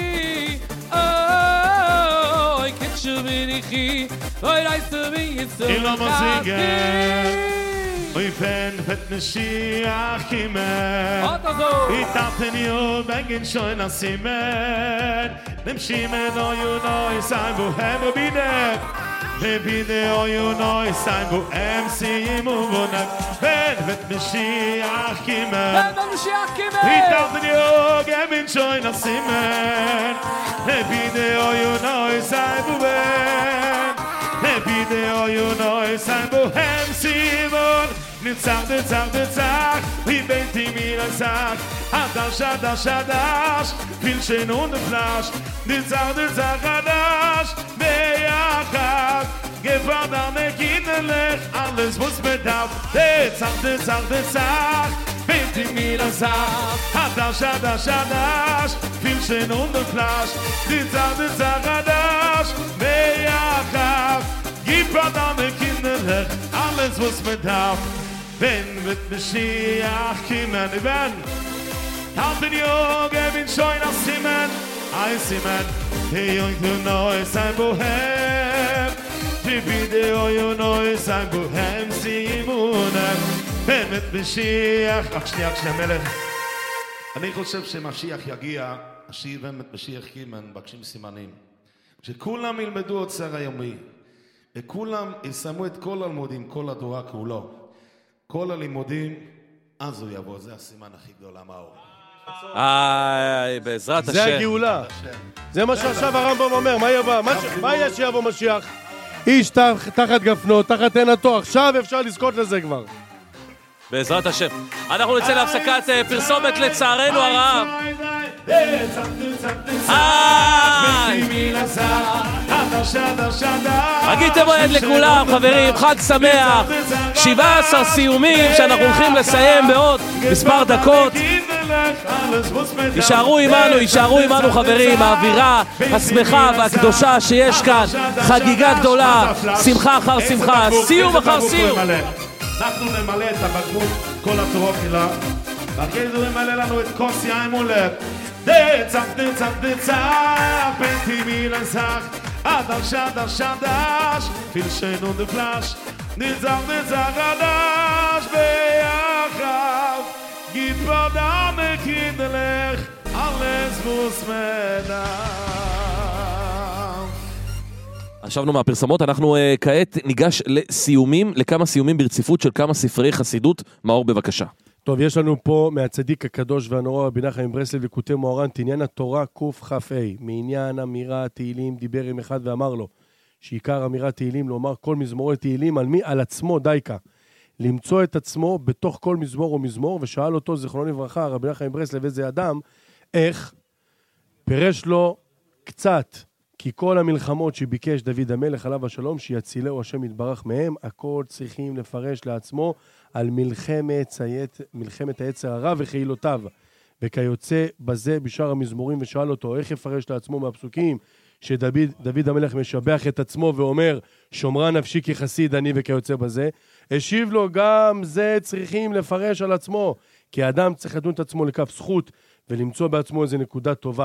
oy kitchu berichi loy like to be so el khadhi Oy fen vet Mashiach kimen Itaten yod bengen shoyn asimen Nem shimen oyu noy sein bu hem bidem Ne bide oyu noy sein bu em simu vonak Fen vet Mashiach kimen Itaten yod bengen shoyn asimen Ne bide oyu noy sein bu em Ne bide oyu noy sein bu hem simu Nitzach, nitzach, nitzach, wie bent die mir sag, Adash, Adash, Adash, viel schön und Flasch, nitzach, nitzach, Adash, beyachad, gefahr deine Kinderlech, alles was bedarf, nitzach, nitzach, nitzach, bent die mir sag, Adash, Adash, Adash, viel schön und Flasch, nitzach, nitzach, Adash, beyachad, gefahr deine Kinderlech, alles was bedarf. Wenn wird Mashiach kommen, wenn Taten Jog, bin schon auf Simen, ein Simen, die Jung, du neu sein Bohem, die Video, du neu sein Bohem, Simunen, wenn wird Mashiach, ach שנייה, שנייה, מלך, אני חושב שמשיח יגיע, השיר wenn wird Mashiach kommen, מבקשים סימנים, כשכולם ילמדו אוצר היומי, וכולם יסיימו את כל הלימודים, כל התורה כולו, כל הלימודים, אז הוא יבוא, זה הסימן הכי גדול, מאור. איי, בעזרת השם. זה הגאולה. זה מה שעכשיו הרמב"ם אומר, מה יבוא? מה יש שיבוא משיח? איש תחת גפנו, תחת עינתו, עכשיו אפשר לזכות לזה כבר. בעזרת השם. אנחנו נצא להפסקת פרסומת לצערנו הרב. הגיתם מועד לכולם, חברים, חג שמח. שבעה עשר סיומים שאנחנו הולכים לסיים בעוד מספר דקות. יישארו עימנו, יישארו עימנו חברים, האווירה השמחה והקדושה שיש כאן, חגיגה גדולה, שמחה אחר שמחה, סיום אחר סיום. אנחנו נמלא את הבקבוק, כל התורות שלה, ואחרי זה נמלא לנו את כוס יין מולך. דצח, דצח, דצח, פנטי מלסח, אדש, אדש, אדש, פילשנו דפלש, דצח, דצח, אדש, ביחד. gib mir deine Kinderlich, alles muss mir nach. ישבנו מהפרסמות, אנחנו uh, כעת ניגש לסיומים, לכמה סיומים ברציפות של כמה ספרי חסידות. מאור, בבקשה. טוב, יש לנו פה מהצדיק הקדוש והנורא רבי נחמן מברסלב ליקוטי מוהר"ן, עניין התורה קכ"ה, מעניין אמירת תהילים דיבר עם אחד ואמר לו, שעיקר אמירת תהילים לומר כל מזמורי תהילים על מי? על עצמו דייקה. למצוא את עצמו בתוך כל מזמור ומזמור, ושאל אותו זיכרונו לברכה רבי נחמן מברסלב איזה אדם, איך? פירש לו קצת, כי כל המלחמות שביקש דוד המלך עליו השלום, שיצילהו השם יתברך מהם, הכל צריכים לפרש לעצמו על מלחמת, ציית, מלחמת היצר הרע וחילותיו. וכיוצא בזה בשאר המזמורים, ושאל אותו איך יפרש לעצמו מהפסוקים, שדוד דוד המלך משבח את עצמו ואומר, שומרה נפשי כחסיד אני וכיוצא בזה, השיב לו גם זה צריכים לפרש על עצמו, כי האדם צריך לדון את עצמו לכף זכות, ולמצוא בעצמו איזו נקודה טובה,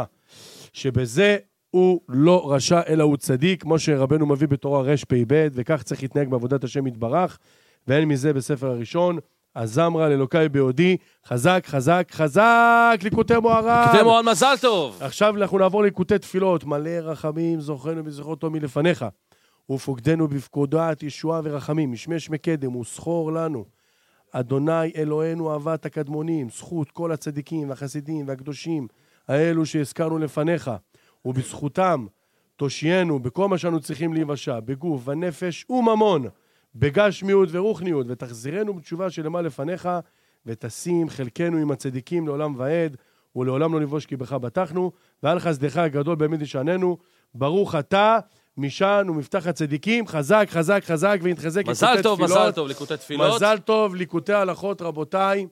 שבזה הוא לא רשע אלא הוא צדיק, כמו שרבנו מביא בתורה רש פי ב', וכך צריך להתנהג בעבודת השם יתברך, ואין מזה בספר הראשון, הזמרה לאלוקי בעודי, חזק, חזק, חזק, ליקוטי מוהר"ן. ליקוטי מוהר"ן, מזל טוב. עכשיו אנחנו נעבור ליקוטי תפילות, מלא רחמים, זוכרנו בזכרותו מלפניך, ופוקדנו בפקודת ישועה ורחמים, משמש מקדם וסחור לנו. אדוני אלוהינו אהבת הקדמונים, זכות כל הצדיקים והחסידים והקדושים, האלו שהזכרנו לפניך, ובזכותם תושיינו בכל מה שאנו צריכים להיוושע, בגוף ונפש וממון, בגשמיות ורוחניות, ותחזירנו בתשובה שלמה לפניך, ותשים חלקנו עם הצדיקים לעולם ועד, ולעולם לא נבוש כי בך בטחנו, ועל חסדך הגדול באמת ישעננו, ברוך אתה, משען ומפתח הצדיקים, חזק, חזק, חזק, ונתחזק מזל ליקוטי טוב, תפילות. מזל טוב, ליקוטי תפילות. מזל טוב, ליקוטי הלכות רבותיי.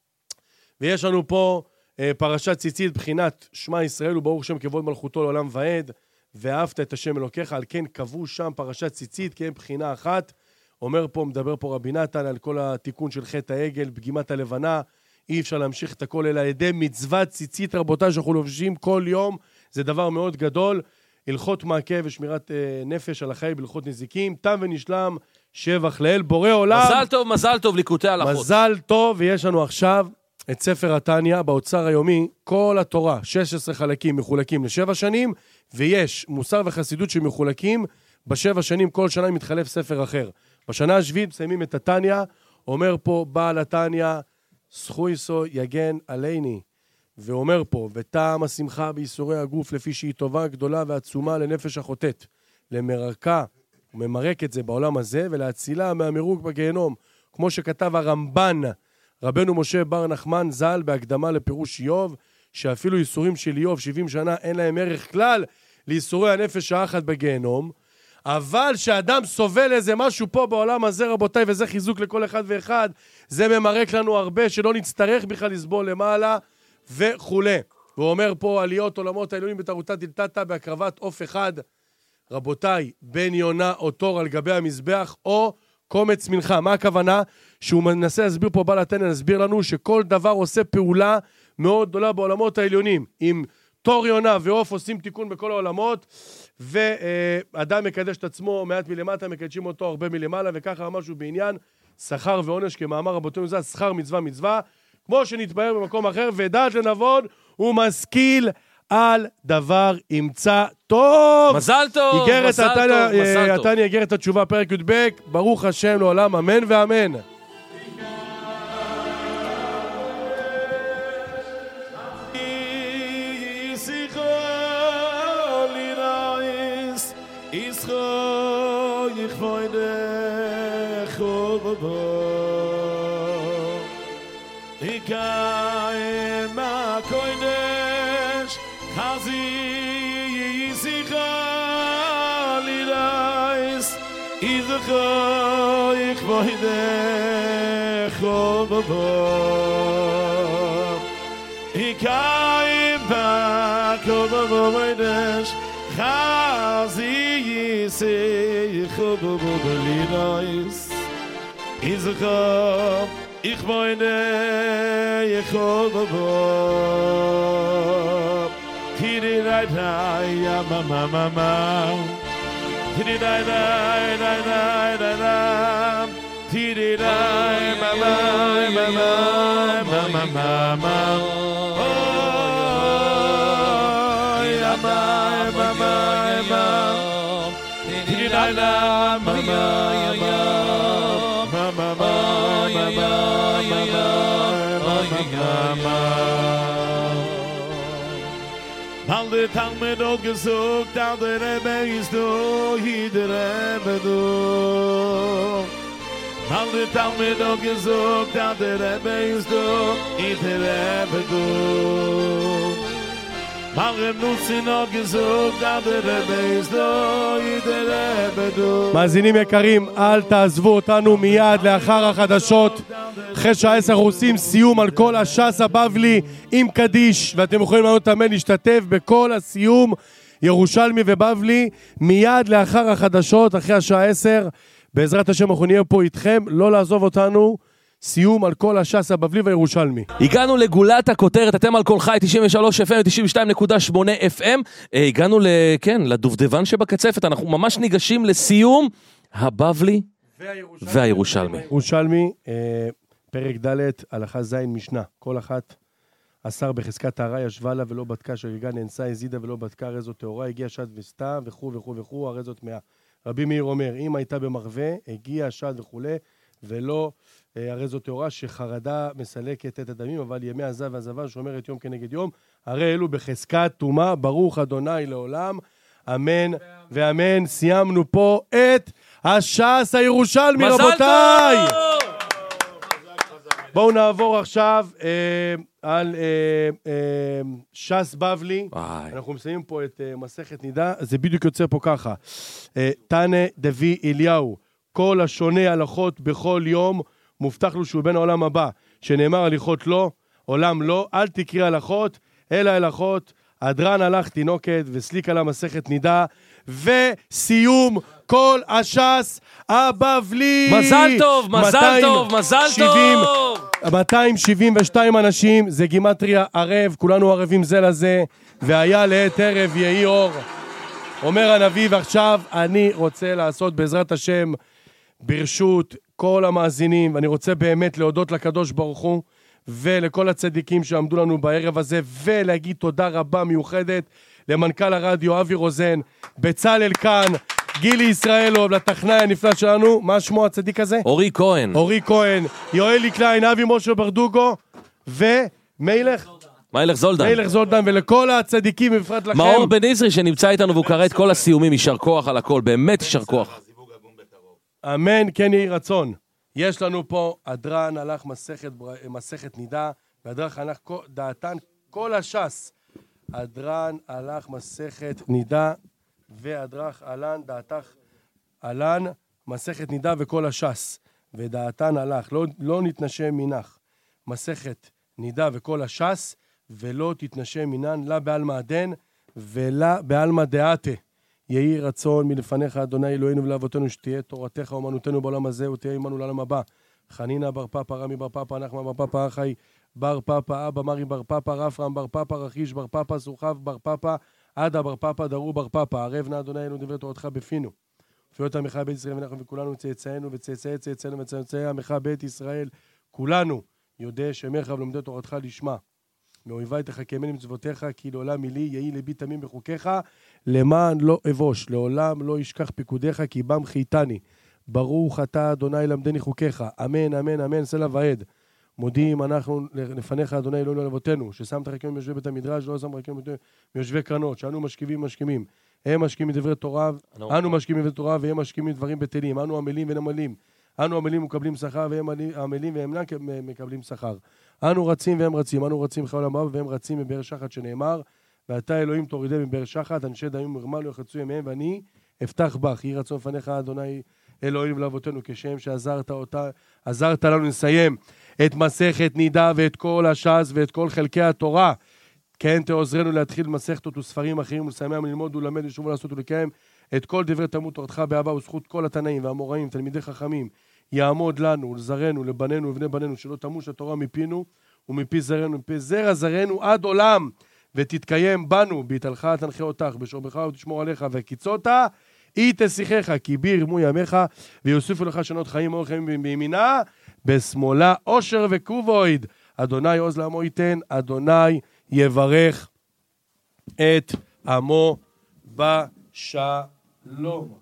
ויש לנו פה אה, פרשת ציצית, בחינת שמע ישראל, וברוך שם כבוד מלכותו לעולם ועד, ואהבת את השם אלוקיך, על כן קבעו שם פרשת ציצית, כי הם בחינה אחת. אומר פה, מדבר פה רבי נתן על כל התיקון של חטא העגל, פגימת הלבנה, אי אפשר להמשיך את הכל אלא ידי מצוות ציצית רבותיי שאנחנו לובשים כל יום, זה דבר מאוד גדול. הלכות מעקה ושמירת אה, נפש על החיים בהלכות נזיקים, תם ונשלם, שבח לאל, בורא עולם. מזל טוב, מזל טוב, ליקוטי הלכות. מזל טוב, ויש לנו עכשיו את ספר התניא באוצר היומי, כל התורה, שש עשרה חלקים מחולקים לשבע שנים, ויש מוסר וחסידות שמחולקים, בשבע שנים כל שנה מתחלף ספר אחר. בשנה השביעית מסיימים את התניא, אומר פה בעל התניא, זכויסו יגן עליני, ואומר פה, וטעם השמחה בייסורי הגוף לפי שהיא טובה גדולה ועצומה לנפש החוטאת, למרקה, הוא ממרק את זה בעולם הזה, ולהצילה מהמירוג בגיהנום, כמו שכתב הרמב"ן, רבנו משה בר נחמן ז"ל, בהקדמה לפירוש איוב, שאפילו ייסורים של איוב שבעים שנה אין להם ערך כלל לייסורי הנפש האחת בגיהנום, אבל שאדם סובל איזה משהו פה בעולם הזה רבותיי, וזה חיזוק לכל אחד ואחד, זה ממרק לנו הרבה שלא נצטרך בכלל לסבול למעלה וכולי. הוא אומר פה עליות עולמות העליונים בתרותה דלתתה בהקרבת עוף אחד, רבותיי, בן יונה או תור על גבי המזבח או קומץ מנחה. מה הכוונה? שהוא מנסה להסביר פה בעל התניא, להסביר לנו שכל דבר עושה פעולה מאוד גדולה בעולמות העליונים. אם תור יונה ועוף עושים תיקון בכל העולמות, ואדם מקדש את עצמו מעט מלמטה, מקדשים אותו הרבה מלמעלה, וככה משהו בעניין שכר ועונש, כמאמר רבותינו זה שכר מצווה מצווה, כמו שנתבהר במקום אחר, ודעת לנבון הוא משכיל על דבר ימצא טוב. מזל טוב, מזל טוב, מזל טוב. התניא איגרת התשובה פרק י"ב, ברוך השם לעולם אמן ואמן. ich voide khobabo ikaim ba khobabo voidesh khazi yise khobabo belinois izkha ich voide khobabo kiri rayta ya mama mama Tiri dai dai dai dai dai dai Tidirai, mama, mama, mama, mama. Oh, ya mama, mama, mama. Tidirai, mama, mama, mama, mama, mama. Alde talmed og gesucht, alde Rebbe ist du, jeder Rebbe du. Alde talmed og gesucht, alde Rebbe ist du, jeder Rebbe du. Alde nutsin og gesucht, alde Rebbe ist du, jeder Rebbe du. מאזינים יקרים, אל תעזבו אותנו מיד לאחר החדשות. אחרי שעה עשר עושים סיום על כל הש"ס הבבלי עם קדיש, ואתם יכולים לענות אמן להשתתף בכל הסיום ירושלמי ובבלי מיד לאחר החדשות, אחרי השעה עשר. בעזרת השם אנחנו נהיה פה איתכם, לא לעזוב אותנו. סיום על כל הש"ס הבבלי והירושלמי. הגענו לגולת הכותרת, אתם על כל חי תשעים ושלוש אף אם ו-תשעים ושתיים נקודה שמונה אף אם. הגענו ל... כן, לדובדבן שבקצפת, אנחנו ממש ניגשים לסיום הבבלי והירושלמי. ירושלמי, פרק ד' הלכה ז' משנה, כל אחת עשר בחזקת טהרה ישבה לה ולא בדקה, שהרגע נאנסה הזידה ולא בדקה, הרי זאת טהורה, הגיעה שד וסתה וכו' וכו' וכו', הרי זאת מאה. רבי מאיר אומר, אם הייתה במרווה, הגיעה שד וכו' ולא, הרי זאת טהורה שחרדה מסלקת את הדמים, אבל ימי עזב ועזבה שומרת יום כנגד יום, הרי אלו בחזקת טומאה, ברוך אדוני לעולם, אמן ואמן. סיימנו פה את הש"ס הירושלמי, רבותיי. בואו נעבור עכשיו אה, על אה, אה, ש"ס בבלי. אנחנו מסיימים פה את אה, מסכת נידה. זה בדיוק יוצא פה ככה. אה, תנא דבי אליהו, כל השונה הלכות בכל יום, מובטח לו שהוא בן העולם הבא, שנאמר הליכות לא, עולם לא, אל תקריא הלכות, אלא הלכות. הדרן הלך תינוקת וסליק על המסכת נידה, וסיום כל הש"ס הבבלי. מזל טוב, מזל טוב, מזל טוב. מאתיים שבעים ושתיים אנשים, זה גימטריה ערב, כולנו ערבים זה לזה, והיה לעת ערב יהי אור. אומר הנביא, ועכשיו אני רוצה לעשות בעזרת השם, ברשות כל המאזינים, ואני רוצה באמת להודות לקדוש ברוך הוא, ולכל הצדיקים שעמדו לנו בערב הזה, ולהגיד תודה רבה מיוחדת למנכ"ל הרדיו אבי רוזן, בצלאל כאן, גילי ישראלוב, לטכנאי הנפלא שלנו, מה שמו הצדיק הזה? אורי כהן. אורי כהן, יואלי קליין, אבי משה ברדוגו, ומיילך? מיילך זולדן. מיילך זולדן, ולכל הצדיקים, בפרט לכם. מאור בן עזרי שנמצא איתנו והוא קרא את כל הסיומים, יישר כוח על הכל, באמת יישר כוח. אמן, כן יהי רצון. יש לנו פה הדרן הלך מסכת, מסכת נידה, והדרך הלך דעתן כל הש"ס. הדרן הלך מסכת נידה, והדרך עלן דעתך עלן מסכת נידה וכל הש"ס. ודעתן הלך, לא, לא נתנשם מנך. מסכת נידה וכל הש"ס, ולא תתנשם מנן, לה בעלמא הדן, ולה בעלמא דעתה. יהי רצון מלפניך, אדוני אלוהינו ולאבותינו, שתהיה תורתך ואמנותנו בעולם הזה, ותהיה עמנו לעולם הבא. חנינה בר פפא, רמי בר פפא, נחמן בר פפא, אחי בר פפא, אבא מרי בר פפא, רפרם בר פפא, רכיש בר פפא, סוחב בר פפא, עדה בר פפא, דרו בר פפא. ערב נא אדוני אלוהינו דברי תורתך בפינו. ופיות עמך בית ישראל, ואנחנו וכולנו צאצאינו וצאצאי צאצאינו וצאצאי עמך בית ישראל, כולנו יודע שמך ולומדי תורתך לשמה. מאויבי תחכמני מצוותיך, כי לעולם מילי יהי ליבי תמים בחוקיך, למען לא אבוש, לעולם לא ישכח פיקודיך, כי בם חייתני. ברוך אתה אדוני למדני חוקיך, אמן אמן אמן סלע ועד. מודיעים אנחנו לפניך אדוני אלוהינו לאבותינו, ששמת חכמים מיושבי בית המדרש, לא שם חכמים מיושבי קרנות, שאנו משכיבים משכימים, הם משכימים מדברי תורה, אנו משכימים מדברי תורה, והם משכימים דברים בטלים, אנו עמלים ואינם עמלים, אנו עמלים ומקבלים שכר, והם עמלים והם אינם מקבלים שכר. אנו רצים והם רצים, אנו רצים חול המאב, והם רצים מבאר שחת שנאמר, ואתה אלוהים תורידם מבאר שחת, אנשי דמים ומרמה לא יחצו ימיהם, ואני אפתח בך. יהי רצון לפניך אדוני אלוהים ולאבותינו, כשם שעזרת אותה, עזרת לנו לסיים את מסכת נידה ואת כל הש"ס ואת כל חלקי התורה. כן תעזרנו להתחיל מסכתות וספרים אחרים ולסיימם ללמוד ולמד ושוב לעשות ולקיים את כל דברי תלמוד תורתך באהבה וזכות כל התנאים והאמוראים, תלמידי חכמים. יעמוד לנו ולזרנו, לבנינו ובני בנינו, שלא תמוש התורה מפינו ומפי זרנו, מפי זרע זרנו עד עולם, ותתקיים בנו, בהתהלכה תנחה אותך, בשומרך ותשמור עליך, וקיצות אי תשיחך, כי בי ירמו ימיך, ויוסיפו לך שנות חיים אור חיים בימינה, בשמאלה עושר וכובויד. אדוני עוז לעמו ייתן, אדוני יברך את עמו בשלום.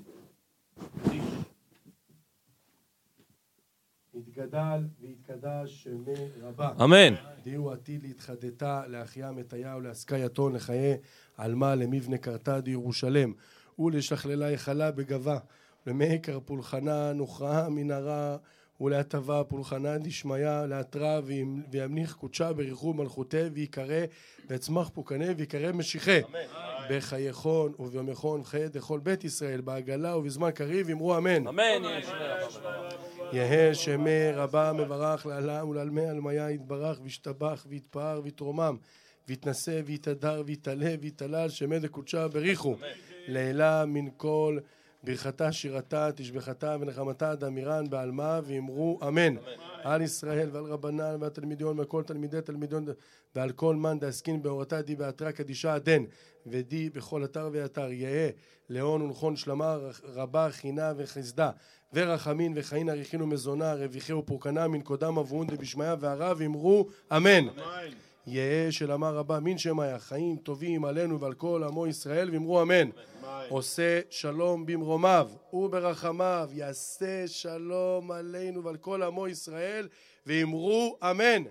יתגדל ויתקדש שמי רבה. אמן. דיהו עתיד להתחדתה להחיה מטיה ולעסקה יתון לחיי עלמה למבנה קרתה דירושלם ולשכללה יחלה בגבה למעיקר פולחנה נוכרה מנהרה ולהטבה פולחנה דשמיה להתרה וימניח קודשה בריחו מלכותה ויקרא ואצמח פוקנה ויקרא משיחה בחייכון וביומכון חיית לכל בית ישראל בעגלה ובזמן קריב אמרו אמן. אמן. יהא שמי רבה מברך לעלה ולעלמי עלמיה יתברך וישתבח ויתפאר ויתרומם ויתנשא ויתהדר ויתעלה ויתעלל שמי דקודשה בריחו לעילה מן כל ברכתה שירתה תשבחתה ונחמתה דמירן בעלמה ואמרו אמן. על ישראל ועל רבנן ועל תלמידיון וכל תלמידי תלמידיון ועל כל מן דעסקין באורתה די באתרה קדישה עדן ודי בכל אתר ואתר יהא לאון ולכון שלמה רבה חינה וחסדה ורחמין וחיים עריכין ומזונה רוויחי ופורקנה מן קודם אבון דבשמיה והרב אמרו אמן. יהא של אמר רבה מן שמיה חיים טובים עלינו ועל כל עמו ישראל ואמרו אמן. עושה שלום במרומיו וברחמיו יעשה שלום עלינו ועל כל עמו ישראל ואמרו אמן.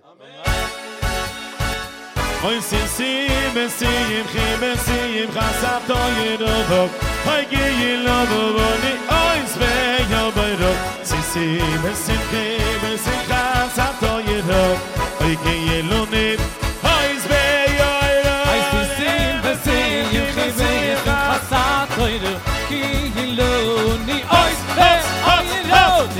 אוי סיסים מסיים חים מסיים חסת ירוק אוי גילו בוני אוי סביה בירוק סיסים מסיים חים מסיים חסת ירוק אוי גילו נית אוי סביה אוי סיסים מסיים חים מסיים חסת ירוק גילו נית אוי סביה ירוק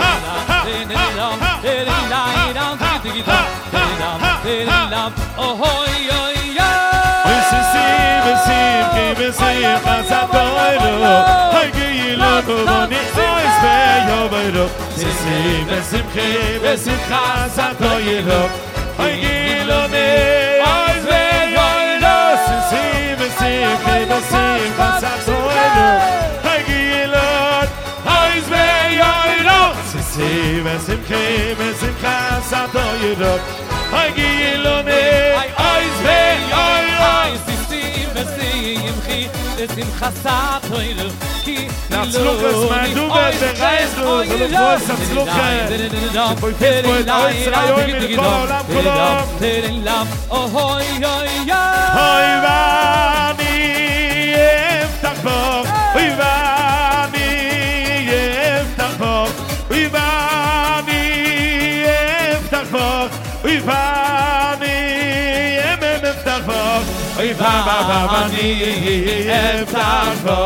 oh hoy hoy ya hoy se sigue sigue que sigue pasando hoy que lo boni hoy bello bello se sigue sigue sigue pasando hoy que lo ne hoy bello bello se sigue sigue sigue pasando hoy que lo hoy bello bello se sigue sigue sigue pasando hoy ay gilone ay zvey ay ay sistim vesim khi esim khasat hoyr ki Natsluch es mein du wird der Reis du soll du voll Natsluch boy fit boy aus rayon mit kolam kolam telam oh hoy hoy ya hoy vani eftach bo hoy vani eftach bo hoy vani eftach bo hoy vani eftach bo hoy vani eftach bo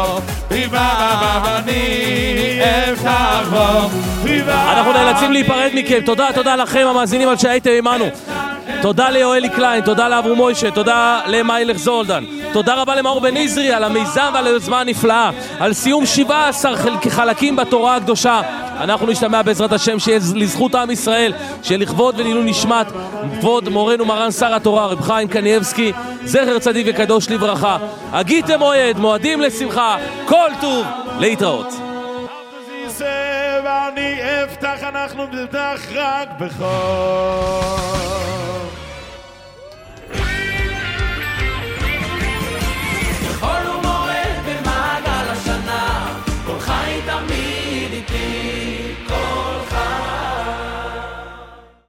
אנחנו נאלצים להיפרד מכם. תודה, תודה לכם המאזינים על שהייתם עמנו. תודה ליואלי קליין, תודה לאברום מוישה, תודה למיילך זולדן, תודה רבה למאור בן עזרי על המיזם ועל היוזמה הנפלאה, על סיום שבעה עשר חלקים בתורה הקדושה. אנחנו נשתמע בעזרת השם שיהיה לזכות עם ישראל, שיהיה לכבוד ולעילוי נשמת כבוד מורנו מרן שר התורה רב חיים קניאבסקי, זכר צדיק וקדוש לברכה. הגיתם מועד, מועדים לשמחה, כל טוב, להתראות. ואני אפתח, אנחנו נפתח רק בחור